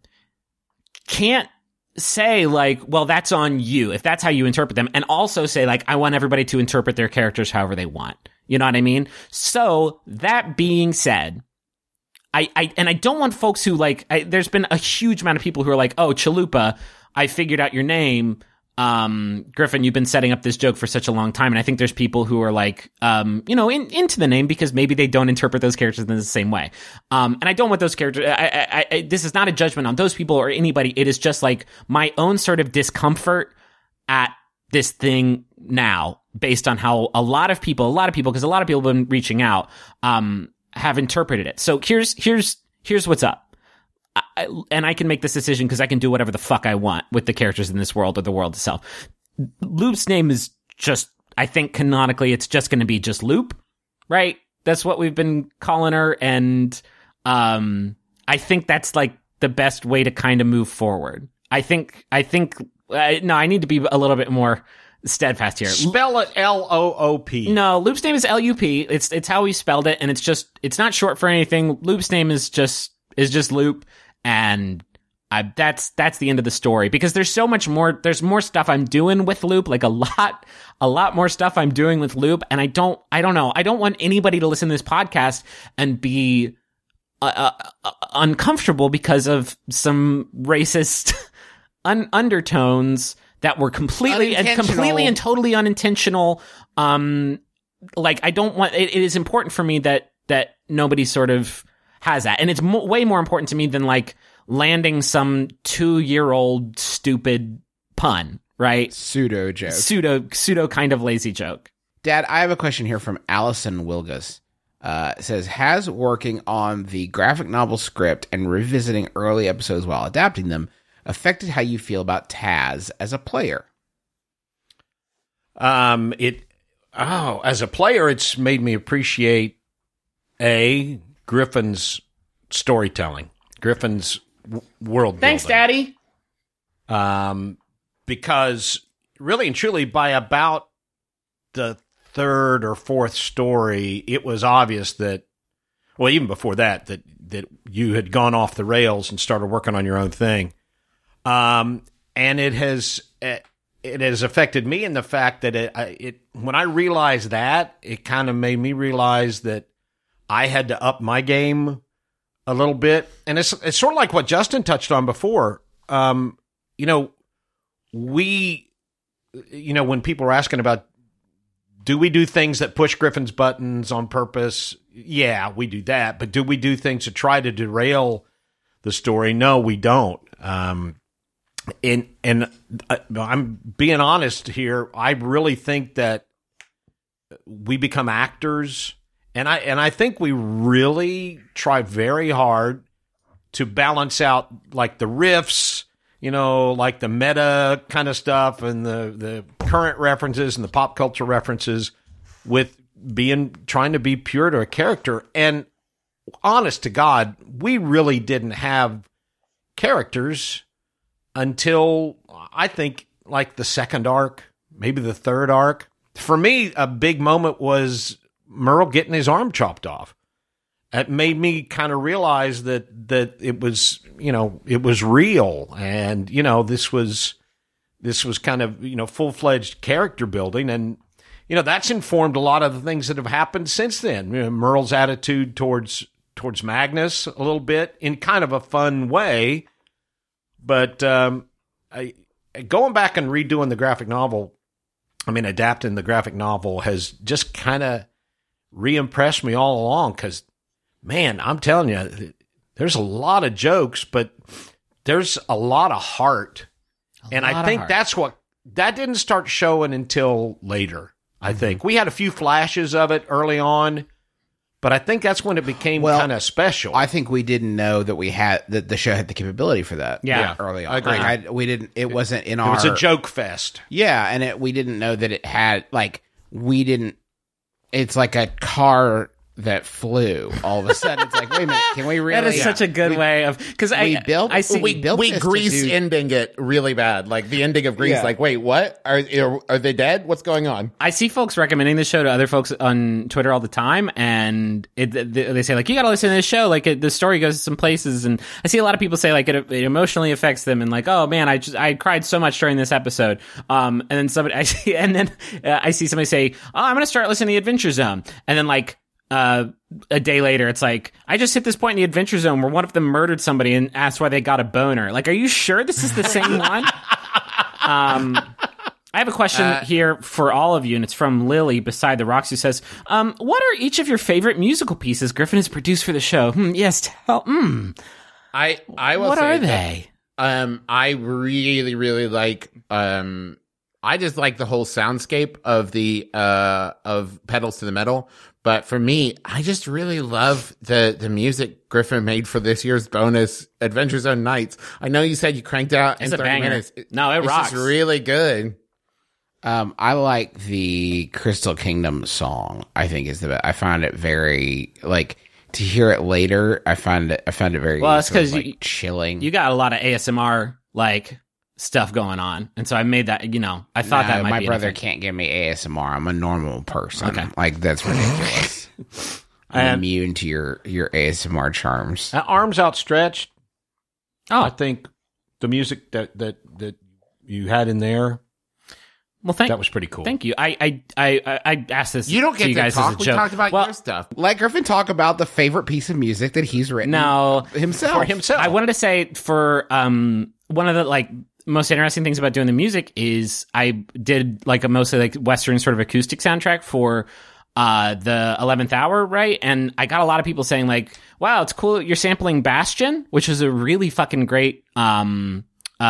can't say like, well, that's on you if that's how you interpret them, and also say like, I want everybody to interpret their characters however they want. You know what I mean? So that being said, I, I and I don't want folks who like. I, there's been a huge amount of people who are like, oh, Chalupa, I figured out your name. Um, Griffin, you've been setting up this joke for such a long time. And I think there's people who are like, um, you know, in, into the name because maybe they don't interpret those characters in the same way. Um, and I don't want those characters, I, I, I, this is not a judgment on those people or anybody. It is just like my own sort of discomfort at this thing now based on how a lot of people, a lot of people, because a lot of people have been reaching out, um, have interpreted it. So here's, here's, here's what's up. I, and I can make this decision because I can do whatever the fuck I want with the characters in this world or the world itself. Loop's name is just, I think canonically, it's just going to be just Loop, right? That's what we've been calling her. And um, I think that's like the best way to kind of move forward. I think, I think, uh, no, I need to be a little bit more steadfast here.
Spell it L O O P.
No, Loop's name is L U P. It's, it's how we spelled it. And it's just, it's not short for anything. Loop's name is just, is just Loop. And I, that's that's the end of the story because there's so much more. There's more stuff I'm doing with Loop, like a lot, a lot more stuff I'm doing with Loop. And I don't, I don't know. I don't want anybody to listen to this podcast and be uh, uh, uncomfortable because of some racist un- undertones that were completely and
Unintentional.
completely and totally unintentional. Um, like I don't want. It, it is important for me that that nobody sort of has that, and it's mo- way more important to me than like landing some two-year-old stupid pun, right?
Pseudo joke.
Pseudo pseudo kind of lazy joke.
Dad, I have a question here from Allison Wilgus. Uh, it says, has working on the graphic novel script and revisiting early episodes while adapting them affected how you feel about Taz as a player?
Um, it oh, as a player, it's made me appreciate a Griffin's storytelling, Griffin's w- world.
Thanks,
building.
Daddy.
Um, because really and truly, by about the third or fourth story, it was obvious that, well, even before that, that that you had gone off the rails and started working on your own thing. Um, and it has it has affected me in the fact that it, it when I realized that, it kind of made me realize that I had to up my game a little bit. And it's it's sort of like what Justin touched on before. Um, you know, we, you know, when people are asking about, do we do things that push Griffin's buttons on purpose? Yeah, we do that. But do we do things to try to derail the story? No, we don't. Um, and and I, I'm being honest here. I really think that we become actors, and I and I think we really try very hard to balance out like the riffs, you know, like the meta kind of stuff and the, the current references and the pop culture references with being, trying to be pure to a character. And honest to God, we really didn't have characters until I think like the second arc, maybe the third arc. For me, a big moment was Merle getting his arm chopped off. It made me kind of realize that, that it was, you know, it was real. And, you know, this was, this was kind of, you know, full-fledged character building. And, you know, that's informed a lot of the things that have happened since then. You know, Merle's attitude towards, towards Magnus a little bit in kind of a fun way. But, um, I, going back and redoing the graphic novel, I mean, adapting the graphic novel has just kind of re-impressed me all along, because, man, I'm telling you, there's a lot of jokes, but there's a lot of heart.
A
and
lot
I
of
think
heart.
that's what, that didn't start showing until later, I
Mm-hmm.
think. We had a few flashes of it early on, but I think that's when it became
Well,
kind of special.
I think we didn't know that we had that the show had the capability for that.
Yeah.
early on.
I agree.
Like, I, we didn't. It wasn't in
it
our.
was a joke fest.
Yeah, and it, we didn't know that it had like we didn't. It's like a car that flew. All of a sudden, it's like, wait a minute, can we really?
That is such a good way of, because I
we built-
I see
we built
we
this to
Grease
do-
ending it really bad. Like the ending of Grease,
Yeah.
like, wait, what? Are, are are they dead? What's going on?
I see folks recommending this show to other folks on Twitter all the time, and it, they say like, you got to listen to this show. Like it, the story goes to some places, and I see a lot of people say like it, it emotionally affects them, and like, oh man, I just I cried so much during this episode. Um, and then somebody I see, and then uh, I see somebody say, oh, I'm gonna start listening to the Adventure Zone, and then like. Uh, a day later, it's like, I just hit this point in the Adventure Zone where one of them murdered somebody and asked why they got a boner. Like, are you sure this is the same one? Um, I have a question
Uh,
here for all of you, and it's from Lily beside the Rocks, who says, um, what are each of your favorite musical pieces Griffin has produced for the show? Hmm, yes, tell, hmm.
I I will
What
say
are
that,
they?
Um, I really really like um. I just like the whole soundscape of the uh of Pedals to the Metal. But for me, I just really love the the music Griffin made for this year's bonus Adventure Zone Nights. I know you said you cranked out
It's
in
a
thirty
banger.
minutes.
No, it
it's
rocks.
just really good.
Um, I like the Crystal Kingdom song. I think is the best. I find it very like to hear it later. I find it. I find it very.
Well, it's
sort of,
'cause
like,
you-
chilling.
You got a lot of A S M R, like, stuff going on. And so I made that, you know, I thought
No,
that might
my
be
brother
an effect.
can't give me A S M R. I'm a normal person.
Okay.
Like that's ridiculous. I'm
And-
immune to your your A S M R charms.
Uh, arms outstretched.
Oh.
I think the music that, that, that you had in there,
Well, thank,
that was pretty cool.
thank you. I, I, I, I asked this
You don't
to
get
you
to
guys
talk.
as a
We
joke.
talked about
well,
your stuff.
Let Griffin talk about the favorite piece of music that he's written.
No.
himself.
For himself.
I wanted to say for um one of the like most interesting things about doing the music is I did like a mostly like Western sort of acoustic soundtrack for uh, the eleventh hour, right? And I got a lot of people saying like, wow, it's cool that you're sampling Bastion, which is a really fucking great, um,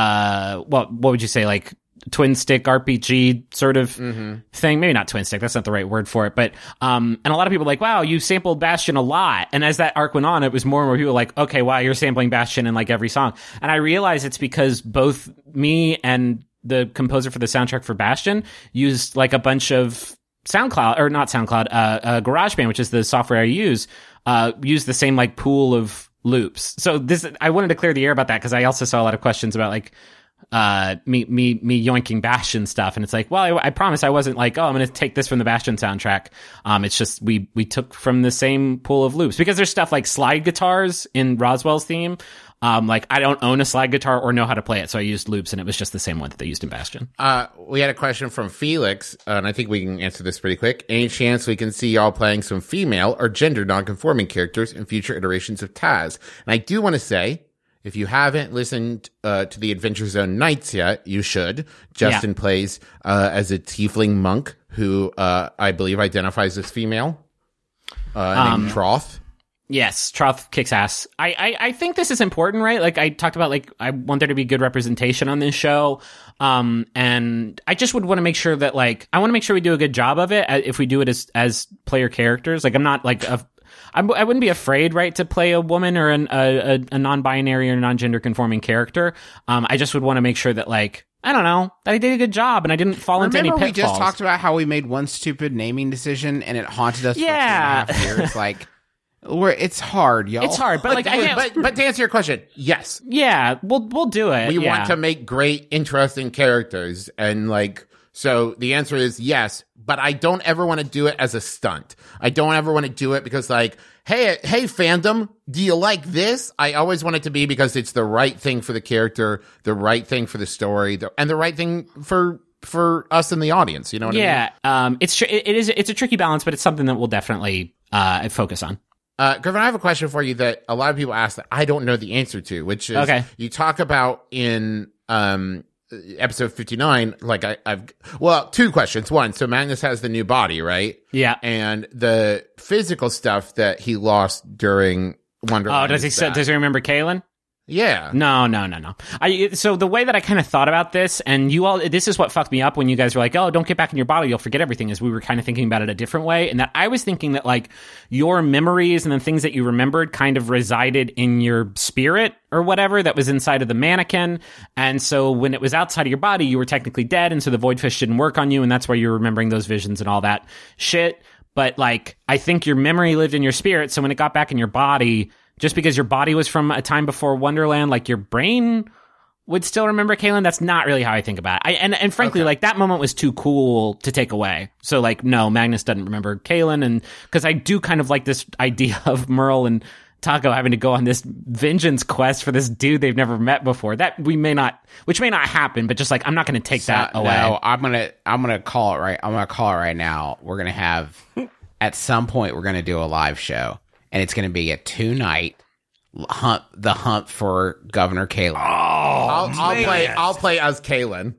uh, what, what would you say? Like twin stick R P G sort of mm-hmm. thing. Maybe not twin stick. That's not the right word for it. But, um, and a lot of people were like, wow, you sampled Bastion a lot. And as that arc went on, it was more and more people like, okay, wow, you're sampling Bastion in like every song. And I realized it's because both me and the composer for the soundtrack for Bastion used like a bunch of SoundCloud, or not SoundCloud, uh, uh GarageBand, which is the software I use, uh, use the same like pool of loops. So this, I wanted to clear the air about that because I also saw a lot of questions about like, uh, me, me, me yoinking Bastion stuff. And it's like, well, I, I promise I wasn't like, oh, I'm going to take this from the Bastion soundtrack. Um, it's just, we, we took from the same pool of loops because there's stuff like slide guitars in Roswell's theme. Um, like I don't own a slide guitar or know how to play it, so I used loops, and it was just the same one that they used in Bastion.
Uh, we had a question from Felix, uh, and I think we can answer this pretty quick. Any chance we can see y'all playing some female or gender non-conforming characters in future iterations of Taz? And I do want to say, if you haven't listened uh, to the Adventure Zone Nights yet, you should. Justin yeah. plays uh, as a tiefling monk who uh, I believe identifies as female, uh, um, named Troth.
Yes, Troth kicks ass. I, I, I think this is important, right? Like I talked about, like I want there to be good representation on this show, um, and I just would want to make sure that, like, I want to make sure we do a good job of it if we do it as as player characters. Like I'm not like a, I'm, I wouldn't be afraid, right, to play a woman or an, a, a, a non-binary or non-gender conforming character. Um, I just would want to make sure that, like, I don't know, that I did a good job and I didn't fall
Remember
into any pitfalls.
We just talked about how we made one stupid naming decision and it haunted us
yeah.
for two and a half years. Like. Where it's hard, y'all.
It's hard, but like, I can't.
But, but to answer your question, yes,
yeah, we'll we'll do it.
We
yeah.
want to make great, interesting characters, and like, so the answer is yes. But I don't ever want to do it as a stunt. I don't ever want to do it because, like, hey, hey, fandom, do you like this? I always want it to be because it's the right thing for the character, the right thing for the story, the, and the right thing for. for us in the audience, you know what
yeah,
I mean?
um, it's tr- it is it's a tricky balance, but it's something that we'll definitely uh, focus on.
Uh, Griffin, I have a question for you that a lot of people ask that I don't know the answer to, which is
okay.
You talk about in um, episode fifty-nine, like I, I've, well, two questions. One, so Magnus has the new body, right?
Yeah.
And the physical stuff that he lost during Wonderland.
Oh, does he still, does he remember Kaylin?
Yeah.
No, no, no, no. I, so the way that I kind of thought about this, and you all, this is what fucked me up when you guys were like, oh, don't get back in your body, you'll forget everything, is we were kind of thinking about it a different way. And that I was thinking that, like, your memories and the things that you remembered kind of resided in your spirit or whatever that was inside of the mannequin. And so when it was outside of your body, you were technically dead. And so the void fish didn't work on you. And that's why you're remembering those visions and all that shit. But, like, I think your memory lived in your spirit. So when it got back in your body, just because your body was from a time before Wonderland, like your brain would still remember Kaylin. That's not really how I think about it. I, and, and frankly, okay. like that moment was too cool to take away. So like, no, Magnus doesn't remember Kaylin. And because I do kind of like this idea of Merle and Taco having to go on this vengeance quest for this dude they've never met before. That we may not, which may not happen, but just like, I'm not going to take so, that away.
No, I'm going to, I'm going to call it right. I'm going to call it right now. We're going to have, at some point, we're going to do a live show. And it's going to be a two-night hunt, the hunt for Governor Kaylin.
Oh, I'll, I'll play. I'll play as Kaylin.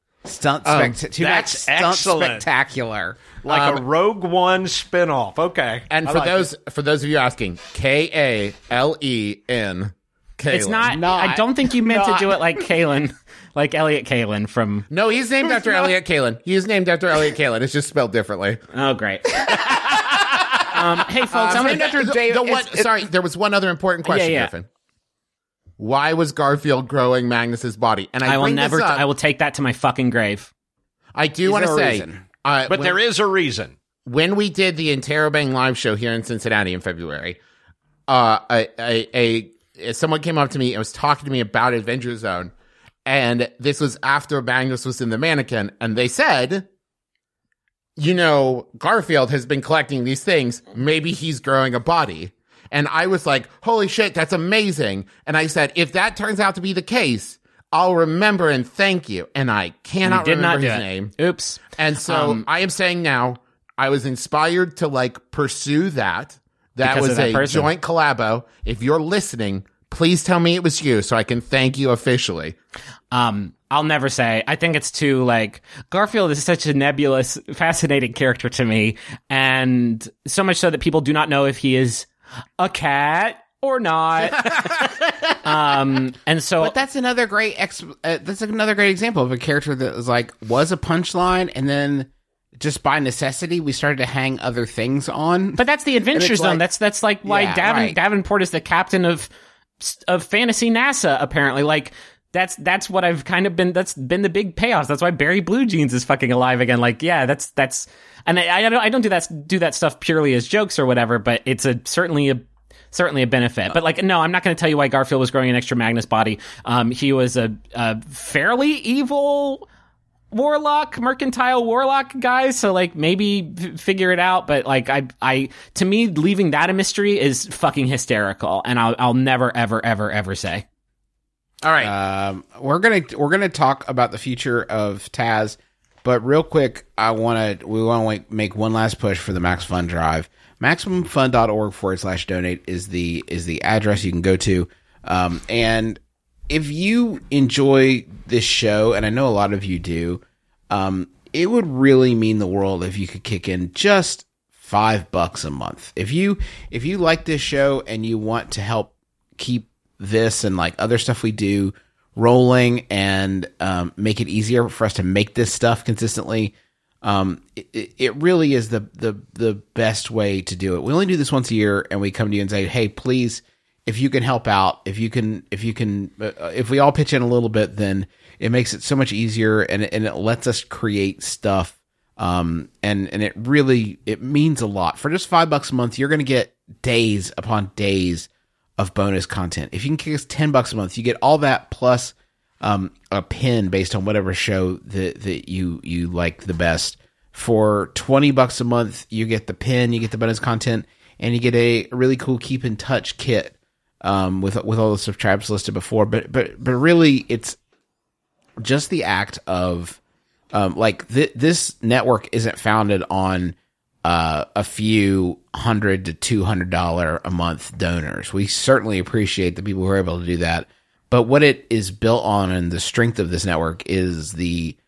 Stunt
um,
spect- two-night stunt spectacular,
like um, a Rogue One spinoff. Okay,
and
I
for
like
those
it.
for those of you asking, K A L E N. Kaylin.
It's not, not. I don't think you meant not. to do it like Kaylin, like Elliot Kaylin from.
No, he's named after not. Elliot Kaylin. He is named after Elliot Kaylin. It's just spelled differently.
Oh, great. Um, hey, folks,
uh,
I'm going
to... The, the one, sorry, there was one other important question, yeah, yeah. Griffin. Why was Garfield growing Magnus's body? And I,
I will
bring
never...
This up,
I will take that to my fucking grave.
I do want to say...
Uh, but when, there is a reason.
When we did the Interrobang live show here in Cincinnati in February, uh, a, a, a someone came up to me and was talking to me about Adventure Zone, and this was after Magnus was in the mannequin, and they said... You know, Garfield has been collecting these things. Maybe he's growing a body. And I was like, holy shit, that's amazing. And I said, if that turns out to be the case, I'll remember and thank you. And I cannot
did
remember
not
his
do
name.
Oops.
And so um, I am saying now, I was inspired to like pursue that. That was that a person. Joint collabo. If you're listening, please tell me it was you so I can thank you officially.
Um, I'll never say. I think it's too, like, Garfield is such a nebulous, fascinating character to me, and so much so that people do not know if he is a cat or not. um, and so,
But that's another great ex- uh, that's another great example of a character that was like was a punchline, and then just by necessity we started to hang other things on.
but that's the Adventure
it's
Zone.
like-
that's that's like why
Yeah,
Davin,
right.
Davenport is the captain of of fantasy NASA. Apparently, like. That's that's what I've kind of been. That's been the big payoffs. That's why Barry Blue Jeans is fucking alive again. Like, yeah, that's that's, and I, I don't I don't do that do that stuff purely as jokes or whatever. But it's a certainly a certainly a benefit. But like, no, I'm not going to tell you why Garfield was growing an extra Magnus body. Um, he was a, a fairly evil warlock, mercantile warlock guy. So like, maybe f- figure it out. But like, I I to me, leaving that a mystery is fucking hysterical, and I'll I'll never ever ever ever say.
All right.
Um, we're gonna we're gonna talk about the future of Taz, but real quick, I want to we want to make one last push for the Max Fun Drive. MaximumFun.org forward slash donate is the is the address you can go to. Um, and if you enjoy this show, and I know a lot of you do, um, it would really mean the world if you could kick in just five bucks a month. If you if you like this show and you want to help keep this and like other stuff we do rolling and um, make it easier for us to make this stuff consistently, um, it, it really is the, the the best way to do it. We only do this once a year, and we come to you and say, hey, please, if you can help out, if you can if you can uh, if we all pitch in a little bit, then it makes it so much easier, and and it lets us create stuff, um and and it really it means a lot. For just five bucks a month, you're going to get days upon days of bonus content. If you can kick us ten bucks a month, you get all that plus um, a pin based on whatever show that, that you, you like the best. For twenty bucks a month, you get the pin, you get the bonus content, and you get a really cool keep in touch kit um, with, with all the subscribes listed before. But, but, but really it's just the act of, um, like th- this network isn't founded on Uh, a few hundred to two hundred dollar a month donors. We certainly appreciate the people who are able to do that. But what it is built on, and the strength of this network, is the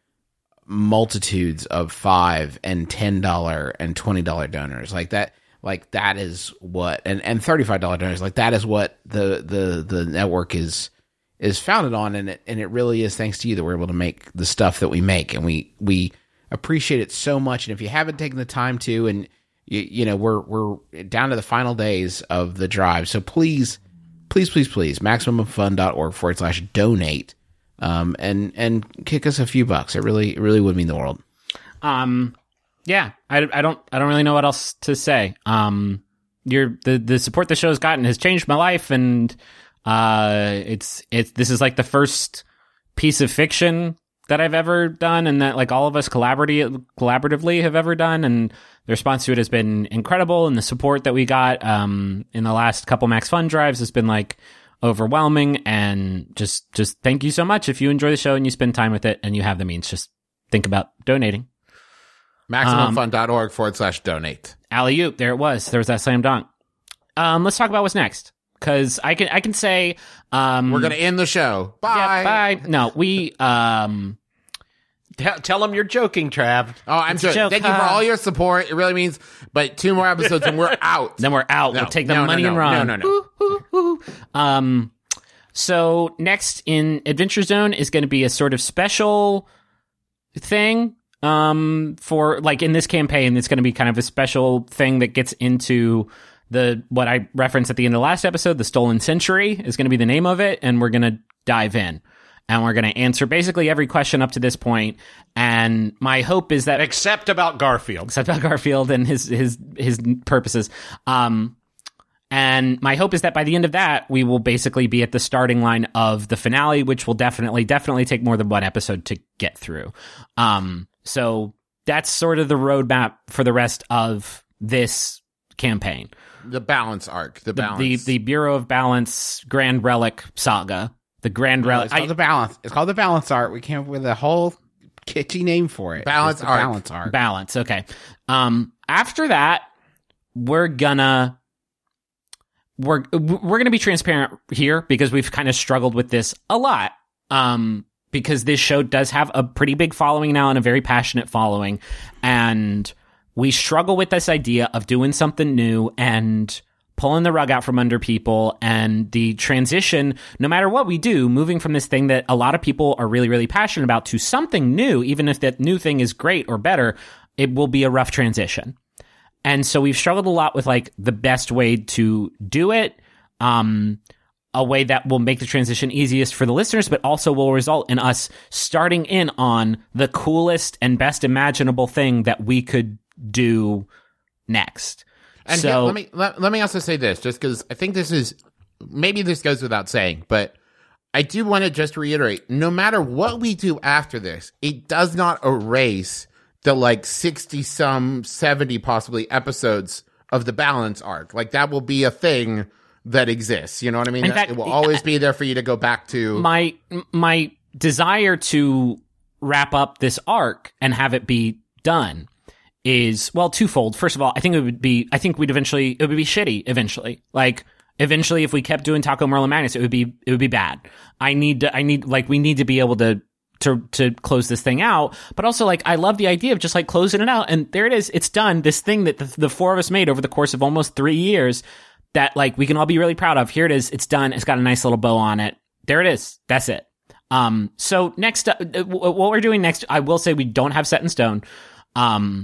multitudes of five and ten dollar and twenty dollar donors. Like that, like that is what, and, and thirty five dollar donors. Like that is what the the the network is is founded on, and it and it really is thanks to you that we're able to make the stuff that we make, and we we. appreciate it so much. And if you haven't taken the time to, and you, you know, we're, we're down to the final days of the drive. So please, please, please, please, MaximumFun.org forward slash donate, um, and, and kick us a few bucks. It really, it really would mean the world.
Um, yeah, I, I don't, I don't really know what else to say. Um, you're, the, the support the show's gotten has changed my life. And, uh, it's, it's, this is like the first piece of fiction that I've ever done, and that like all of us collaboratively collaboratively have ever done, and the response to it has been incredible, and the support that we got um in the last couple Max Fun drives has been like overwhelming. And just just thank you so much. If you enjoy the show and you spend time with it and you have the means, just think about donating.
MaximumFun.org forward slash donate.
Alley-oop, there it was. There was that slam dunk. Um, let's talk about what's next, because I can I can say um
We're gonna end the show. Bye.
yeah, bye. No, we um.
Tell, tell them you're joking, Trav.
Oh, I'm
It's a
sure.
joke.
Thank you for
Ha.
all your support. It really means, but two more episodes and we're out.
Then we're out.
No,
We'll take the
no, no,
money
no,
and run.
no, no, no.
Woo, woo, woo. Um, so next in Adventure Zone is going to be a sort of special thing. Um, for like in this campaign, it's going to be kind of a special thing that gets into the what I referenced at the end of the last episode. The Stolen Century is going to be the name of it, and we're going to dive in. And we're going to answer basically every question up to this point. And my hope is that
Except about Garfield.
except about Garfield and his his his purposes. Um, and my hope is that by the end of that, we will basically be at the starting line of the finale, which will definitely definitely take more than one episode to get through. Um, so that's sort of the roadmap for the rest of this campaign.
The balance arc. The
The
balance.
the, the Bureau of Balance Grand Relic Saga. The Grand Relic.
It's called
I-
the balance. It's called the balance art. We came up with a whole kitschy name for it.
Balance
It's the
arc.
Balance art.
Balance. Okay. Um, after that, we're gonna we're we're gonna be transparent here because we've kind of struggled with this a lot. Um, because this show does have a pretty big following now and a very passionate following. And we struggle with this idea of doing something new and pulling the rug out from under people, and the transition, no matter what we do, moving from this thing that a lot of people are really, really passionate about to something new, even if that new thing is great or better, it will be a rough transition. And so we've struggled a lot with like the best way to do it, um, a way that will make the transition easiest for the listeners, but also will result in us starting in on the coolest and best imaginable thing that we could do next.
And
so
here, let me let, let me also say this, just because I think this is, maybe this goes without saying, but I do want to just reiterate, no matter what we do after this, it does not erase the like sixty some, seventy possibly episodes of the Balance arc. Like that will be a thing that exists. You know what I mean?
In fact,
it will always be there for you to go back to.
My my desire to wrap up this arc and have it be done is, well, twofold. First of all, I think it would be, I think we'd eventually, it would be shitty eventually. Like, eventually, if we kept doing Taco Merlin Magnus, it would be, it would be bad. I need to, I need, like, we need to be able to, to, to close this thing out. But also, like, I love the idea of just, like, closing it out. And there it is. It's done. This thing that the, the four of us made over the course of almost three years that, like, we can all be really proud of. Here it is. It's done. It's got a nice little bow on it. There it is. That's it. Um, so next, uh, what we're doing next, I will say we don't have set in stone. Um,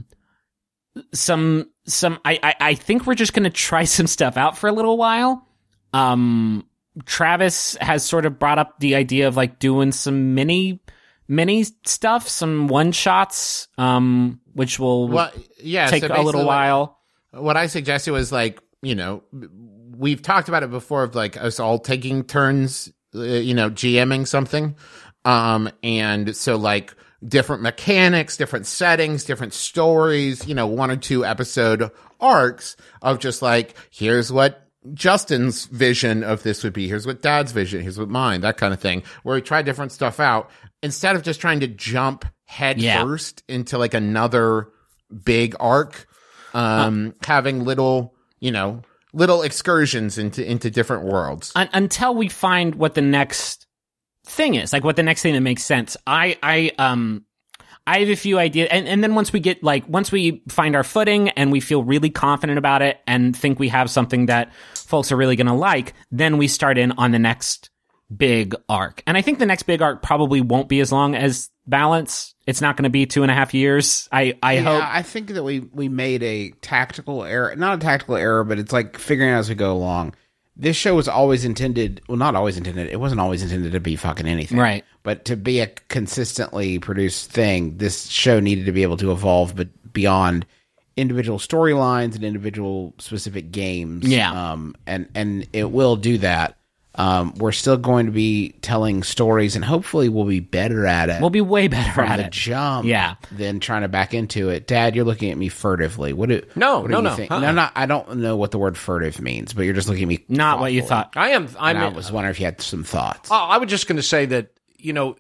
Some, some, I, I, I think we're just going to try some stuff out for a little while. Um, Travis has sort of brought up the idea of like doing some mini, mini stuff, some one shots, um, which will
well, yeah,
take
so
a little
what,
while.
What I suggested was like, you know, we've talked about it before of like us all taking turns, uh, you know, GMing something. Um, and so like, different mechanics, different settings, different stories, you know, one or two episode arcs of just like, here's what Justin's vision of this would be. Here's what Dad's vision. Here's what mine, that kind of thing, where we try different stuff out instead of just trying to jump head
yeah.
first into like another big arc, um, uh, having little, you know, little excursions into, into different worlds.
Un- until we find what the next thing is, like what the next thing that makes sense. I, I, um, I have a few ideas, and, and then once we get, like, once we find our footing and we feel really confident about it and think we have something that folks are really going to like, then we start in on the next big arc. And I think the next big arc probably won't be as long as Balance. It's not going to be two and a half years. I, I
yeah,
hope.
I think that we, we made a tactical error, not a tactical error, but it's like figuring out as we go along. This show was always intended, well, not always intended, it wasn't always intended to be fucking anything.
Right.
But to be a consistently produced thing, this show needed to be able to evolve but beyond individual storylines and individual specific games.
Yeah.
Um, and, and it will do that. Um, we're still going to be telling stories, and hopefully we'll be better at it.
We'll be way better
from
at
the
it.
jump,
Yeah.
than trying to back into it. Dad, you're looking at me furtively. What do?
No,
what do
no,
you
no.
think?
Uh-uh.
No, no. I don't know what the word furtive means, but you're just looking at me.
Not what you
thoughtfully.
thought.
I am. I'm.
And I was wondering if you had some thoughts.
Oh, I was just going to say that, you know,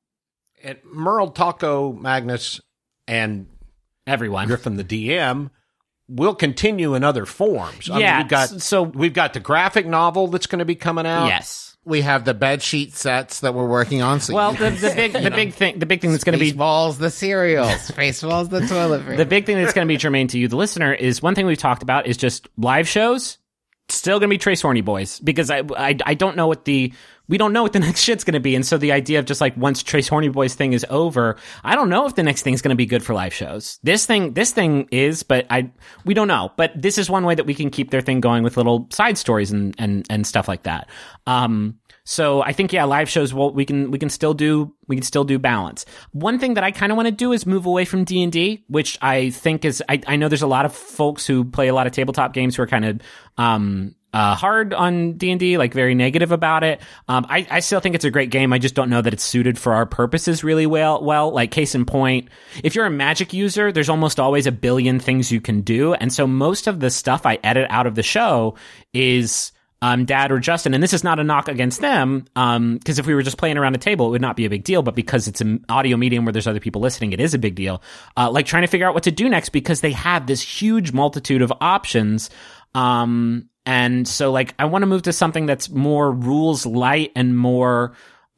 at Merle, Taco, Magnus, and
Everyone.
Griffin the D M will continue in other forms. I
Yeah,
mean, we've got
s- so-
we've got the graphic novel that's going to be coming out.
Yes.
We have the bed sheet sets that we're working on. So
Well, the, the big, the big thing, the big thing that's going to be
Spaceballs, the cereal. Spaceballs, the toilet paper.
the big thing that's going to be germane to you, the listener, is one thing we've talked about is just live shows. Still going to be Trace Horny Boys, because I, I I don't know what the we don't know what the next shit's going to be, and so the idea of just like once Trace Horny Boys thing is over, I don't know if the next thing's going to be good for live shows. This thing this thing is, but I we don't know. But this is one way that we can keep their thing going with little side stories and and and stuff like that. Um. So I think, yeah, live shows, well, we can, we can still do, we can still do Balance. One thing that I kind of want to do is move away from D and D, which I think is, I, I know there's a lot of folks who play a lot of tabletop games who are kind of, um, uh, hard on D and D, like very negative about it. Um, I, I still think it's a great game. I just don't know that it's suited for our purposes really well. Well, like case in point, if you're a Magic user, there's almost always a billion things you can do. And so most of the stuff I edit out of the show is, Um, Dad or Justin, and this is not a knock against them, um, because if we were just playing around a table, it would not be a big deal, but because it's an audio medium where there's other people listening, it is a big deal. Uh, like trying to figure out what to do next, because they have this huge multitude of options. Um, and so like, I want to move to something that's more rules light and more,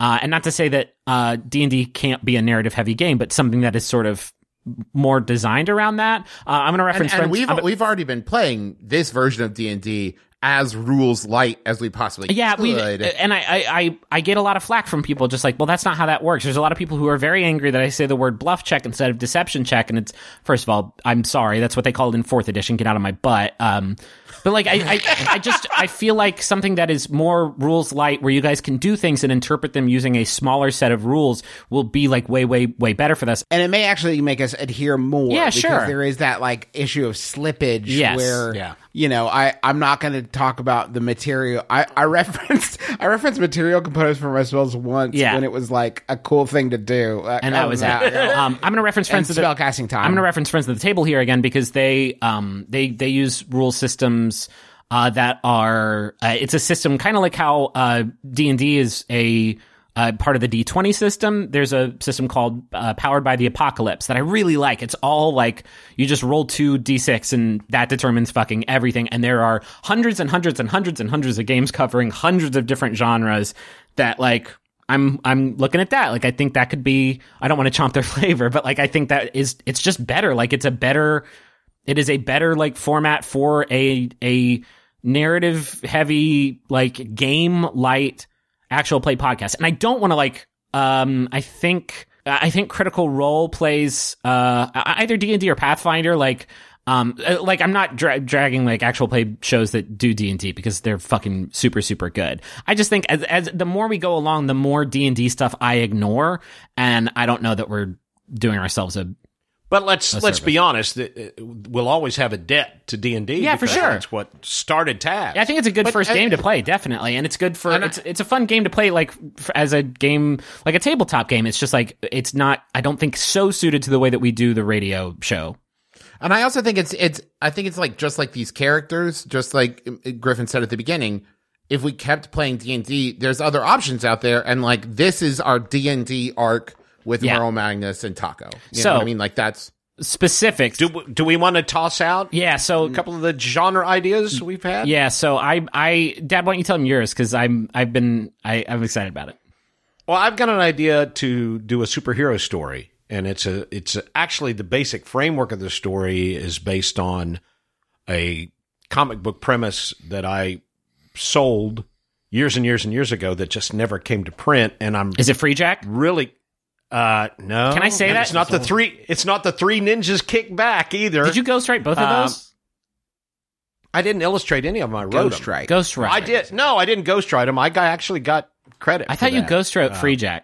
Uh, and not to say that uh, D and D can't be a narrative-heavy game, but something that is sort of more designed around that. Uh, I'm going to reference.
And, and
friends,
we've
I'm,
we've already been playing this version of D and D as rules light as we possibly
yeah,
could.
we and I, I I I get a lot of flack from people just like, well, that's not how that works. There's a lot of people who are very angry that I say the word bluff check instead of deception check, and it's first of all, I'm sorry, that's what they called it in fourth edition. Get out of my butt. Um, but like I, I I just I feel like something that is more rules light, where you guys can do things and interpret them using a smaller set of rules, will be like way way way better for this.
And it may actually make us adhere more.
Yeah,
because
sure.
there is that like issue of slippage
Yes.
where,
Yeah.
you know, I, I'm not going to talk about the material. I, I referenced I referenced material components for my spells once
Yeah.
when it was like a cool thing to do. Uh,
And that was it.
yeah.
Um, I'm going to reference
And
friends of the
spellcasting time.
I'm going to reference friends of the table here again because they um they they use rule systems uh that are uh, it's a system kind of like how uh D and D is a uh, part of the D twenty system. There's a system called uh, Powered by the Apocalypse that I really like. It's all like you just roll two d six and that determines fucking everything. And there are hundreds and hundreds and hundreds and hundreds of games covering hundreds of different genres that like I'm I'm looking at that. Like I think that could be, I don't want to chomp their flavor, but like I think that is it's just better. Like it's a better it is a better like format for a a narrative heavy like game light actual play podcast. And I don't want to like um I think I think Critical Role plays uh either D and D or Pathfinder like um like I'm not dra- dragging like actual play shows that do D and D because they're fucking super super good. I just think as as the more we go along, the more D and D stuff I ignore, and I don't know that we're doing ourselves a
But let's let's
service.
be honest. uh, We'll always have a debt to D and D.
Yeah, for
because
sure.
That's what started Tab.
I think it's a good
But
first
I-
game to play, definitely, and it's good for
And I-
it's it's a fun game to play, like f as a game, like a tabletop game. It's just like it's not, I don't think, so suited to the way that we do the radio show.
And I also think it's it's I think it's like just like these characters, just like Griffin said at the beginning. If we kept playing D and D, there's other options out there, and like this is our D and D arc with
Yeah.
Merle Magnus and Taco. You
So-
know what I mean, like that's
Specifics,
Do do we want to toss out
yeah. So
a couple of the genre ideas we've had?
yeah, so I I Dad, why don't you tell him yours because I'm I've been I I'm excited about it.
Well, I've got an idea to do a superhero story, and it's a it's a, actually the basic framework of the story is based on a comic book premise that I sold years and years and years ago that just never came to print, and I'm
Is it Free Jack?
really uh no.
Can I say
And
that?
It's not the three it's not the three ninjas kick back either.
Did you ghostwrite both of
Um,
those?
I didn't illustrate any of them. I wrote
Ghost
them.
Strike.
Ghostwrite.
I did. No, I didn't ghostwrite them. I got, actually got credit.
I
for
thought you
that.
ghostwrote
Uh,
Free Jack.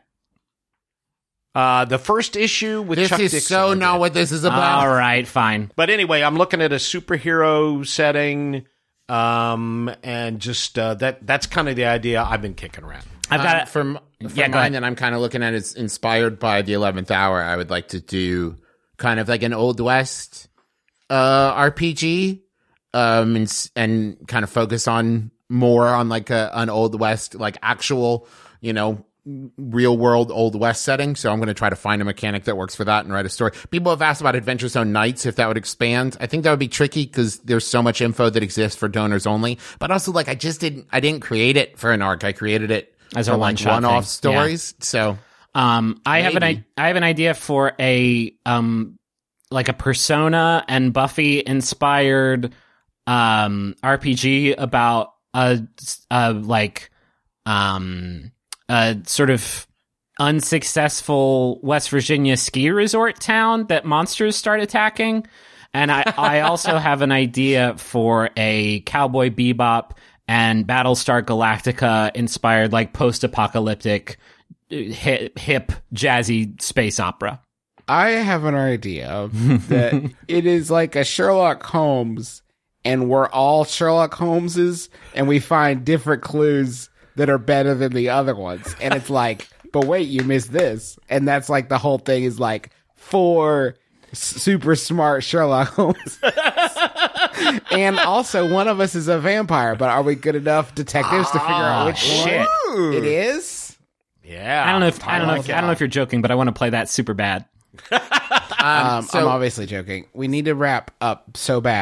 Uh, the first issue with
this
Chuck
is
Dixon
so
I
not
did.
what this is about.
All right, fine.
But anyway, I'm looking at a superhero setting, um, and just uh, that that's kind of the idea I've been kicking around.
I've got
Um,
it.
from from
Yeah, go
mine
ahead.
that I'm kind of looking at is inspired by the eleventh hour. I would like to do kind of like an Old West uh, R P G, um, and s- and kind of focus on more on like a, an Old West, like actual, you know, real world Old West setting. So I'm going to try to find a mechanic that works for that and write a story. People have asked about Adventure Zone Nights, if that would expand. I think that would be tricky because there's so much info that exists for donors only. But also, like, I just didn't, I didn't create it for an arc. I created it
As a
for like
one-shot
one-off
thing.
stories. So
Um, I have an
Maybe.
I, I have an idea for a um like a Persona and Buffy inspired um R P G about a, a like um a sort of unsuccessful West Virginia ski resort town that monsters start attacking. And I, I also have an idea for a Cowboy Bebop and Battlestar Galactica inspired like post-apocalyptic hip, hip jazzy space opera.
I have an idea that it is like a Sherlock Holmes, and we're all Sherlock Holmeses, and we find different clues that are better than the other ones. And it's like, but wait, you missed this. And that's like the whole thing is like four s- super smart Sherlock Holmes. And also, one of us is a vampire, but are we good enough detectives to figure out which
shit.
one it is?
Yeah,
I don't know if I don't know if,
like
I don't know if you're joking, but I want to play that super bad.
Um,
so-
I'm obviously joking. We need to wrap up so bad.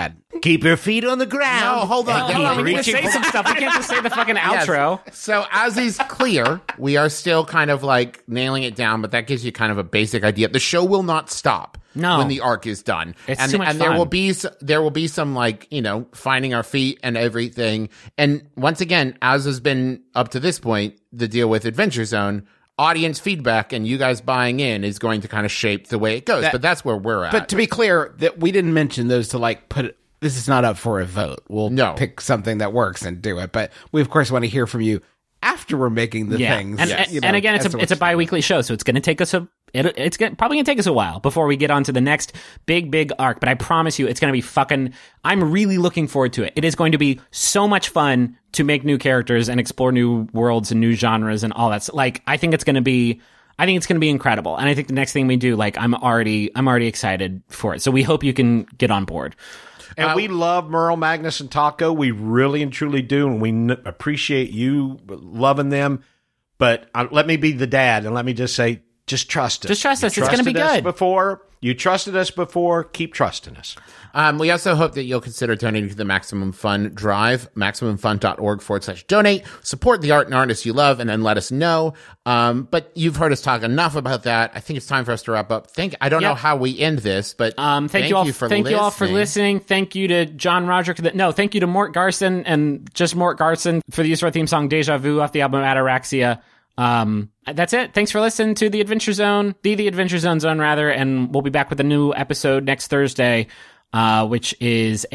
keep your feet on the ground.
No, hold on.
Hold
Hold
on,
on.
we need to say some stuff. We can't just say the fucking
Yes.
outro.
So as is clear, we are still kind of like nailing it down, but that gives you kind of a basic idea. The show will not stop
No.
when the arc is done.
It's
and
too much
and there
fun.
will be s- there will be some like, you know, finding our feet and everything. And once again, as has been up to this point, the deal with Adventure Zone, audience feedback and you guys buying in is going to kind of shape the way it goes.
That-
but that's where we're at.
But to be clear, that we didn't mention those to like put. This is not up for a vote. We'll
No.
pick something that works and do it. But we of course want to hear from you after we're making the
Yeah,
things.
and,
you
and,
know,
and again, it's
as
a
to
it's a
what's-
bi-weekly show, so it's going to take us a it, it's gonna, probably going to take us a while before we get on to the next big big arc. But I promise you, it's going to be fucking. I'm really looking forward to it. It is going to be so much fun to make new characters and explore new worlds and new genres and all that. So, like, I think it's going to be. I think it's going to be incredible, and I think the next thing we do, like, I'm already I'm already excited for it. So we hope you can get on board.
And
Uh,
we love Merle, Magnus, and Taco. We really and truly do, and we n- appreciate you loving them. But uh, let me be the dad, and let me just say, just trust us.
Just trust
You
us. It's gonna be
trusted us
good.
Before you trusted us before, keep trusting us.
Um, we also hope that you'll consider donating to the Maximum Fun Drive, maximumfun.org forward slash donate. Support the art and artists you love, and then let us know. Um, but you've heard us talk enough about that. I think it's time for us to wrap up. Thank. I don't know
Yep.
how we end this, but
Um, thank, you all.
for
thank
listening.
you all for listening. Thank you to John Roderick. No, thank you to Mort Garson and just Mort Garson for the use of our theme song "Deja Vu" off the album Ataraxia. Um, that's it. Thanks for listening to the Adventure Zone, the the Adventure Zone Zone rather, and we'll be back with a new episode next Thursday, uh, which is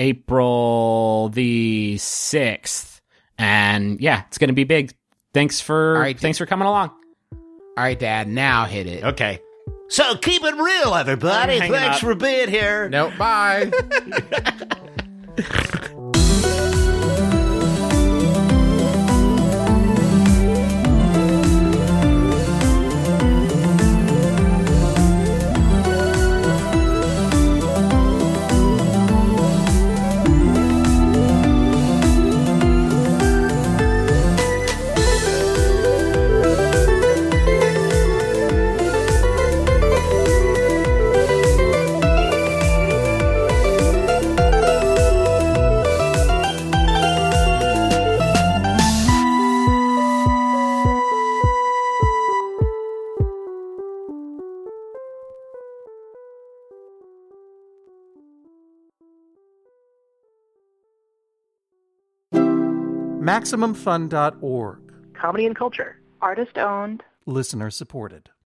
April the sixth. And yeah, it's gonna be big. Thanks for
All right.
thanks for coming along.
All right, Dad. Now hit it.
Okay. So keep it real, everybody.
I'm hanging
Thanks
up.
for being here.
No, bye.
Maximum Fun dot org.
Comedy and culture.
Artist owned.
Listener supported.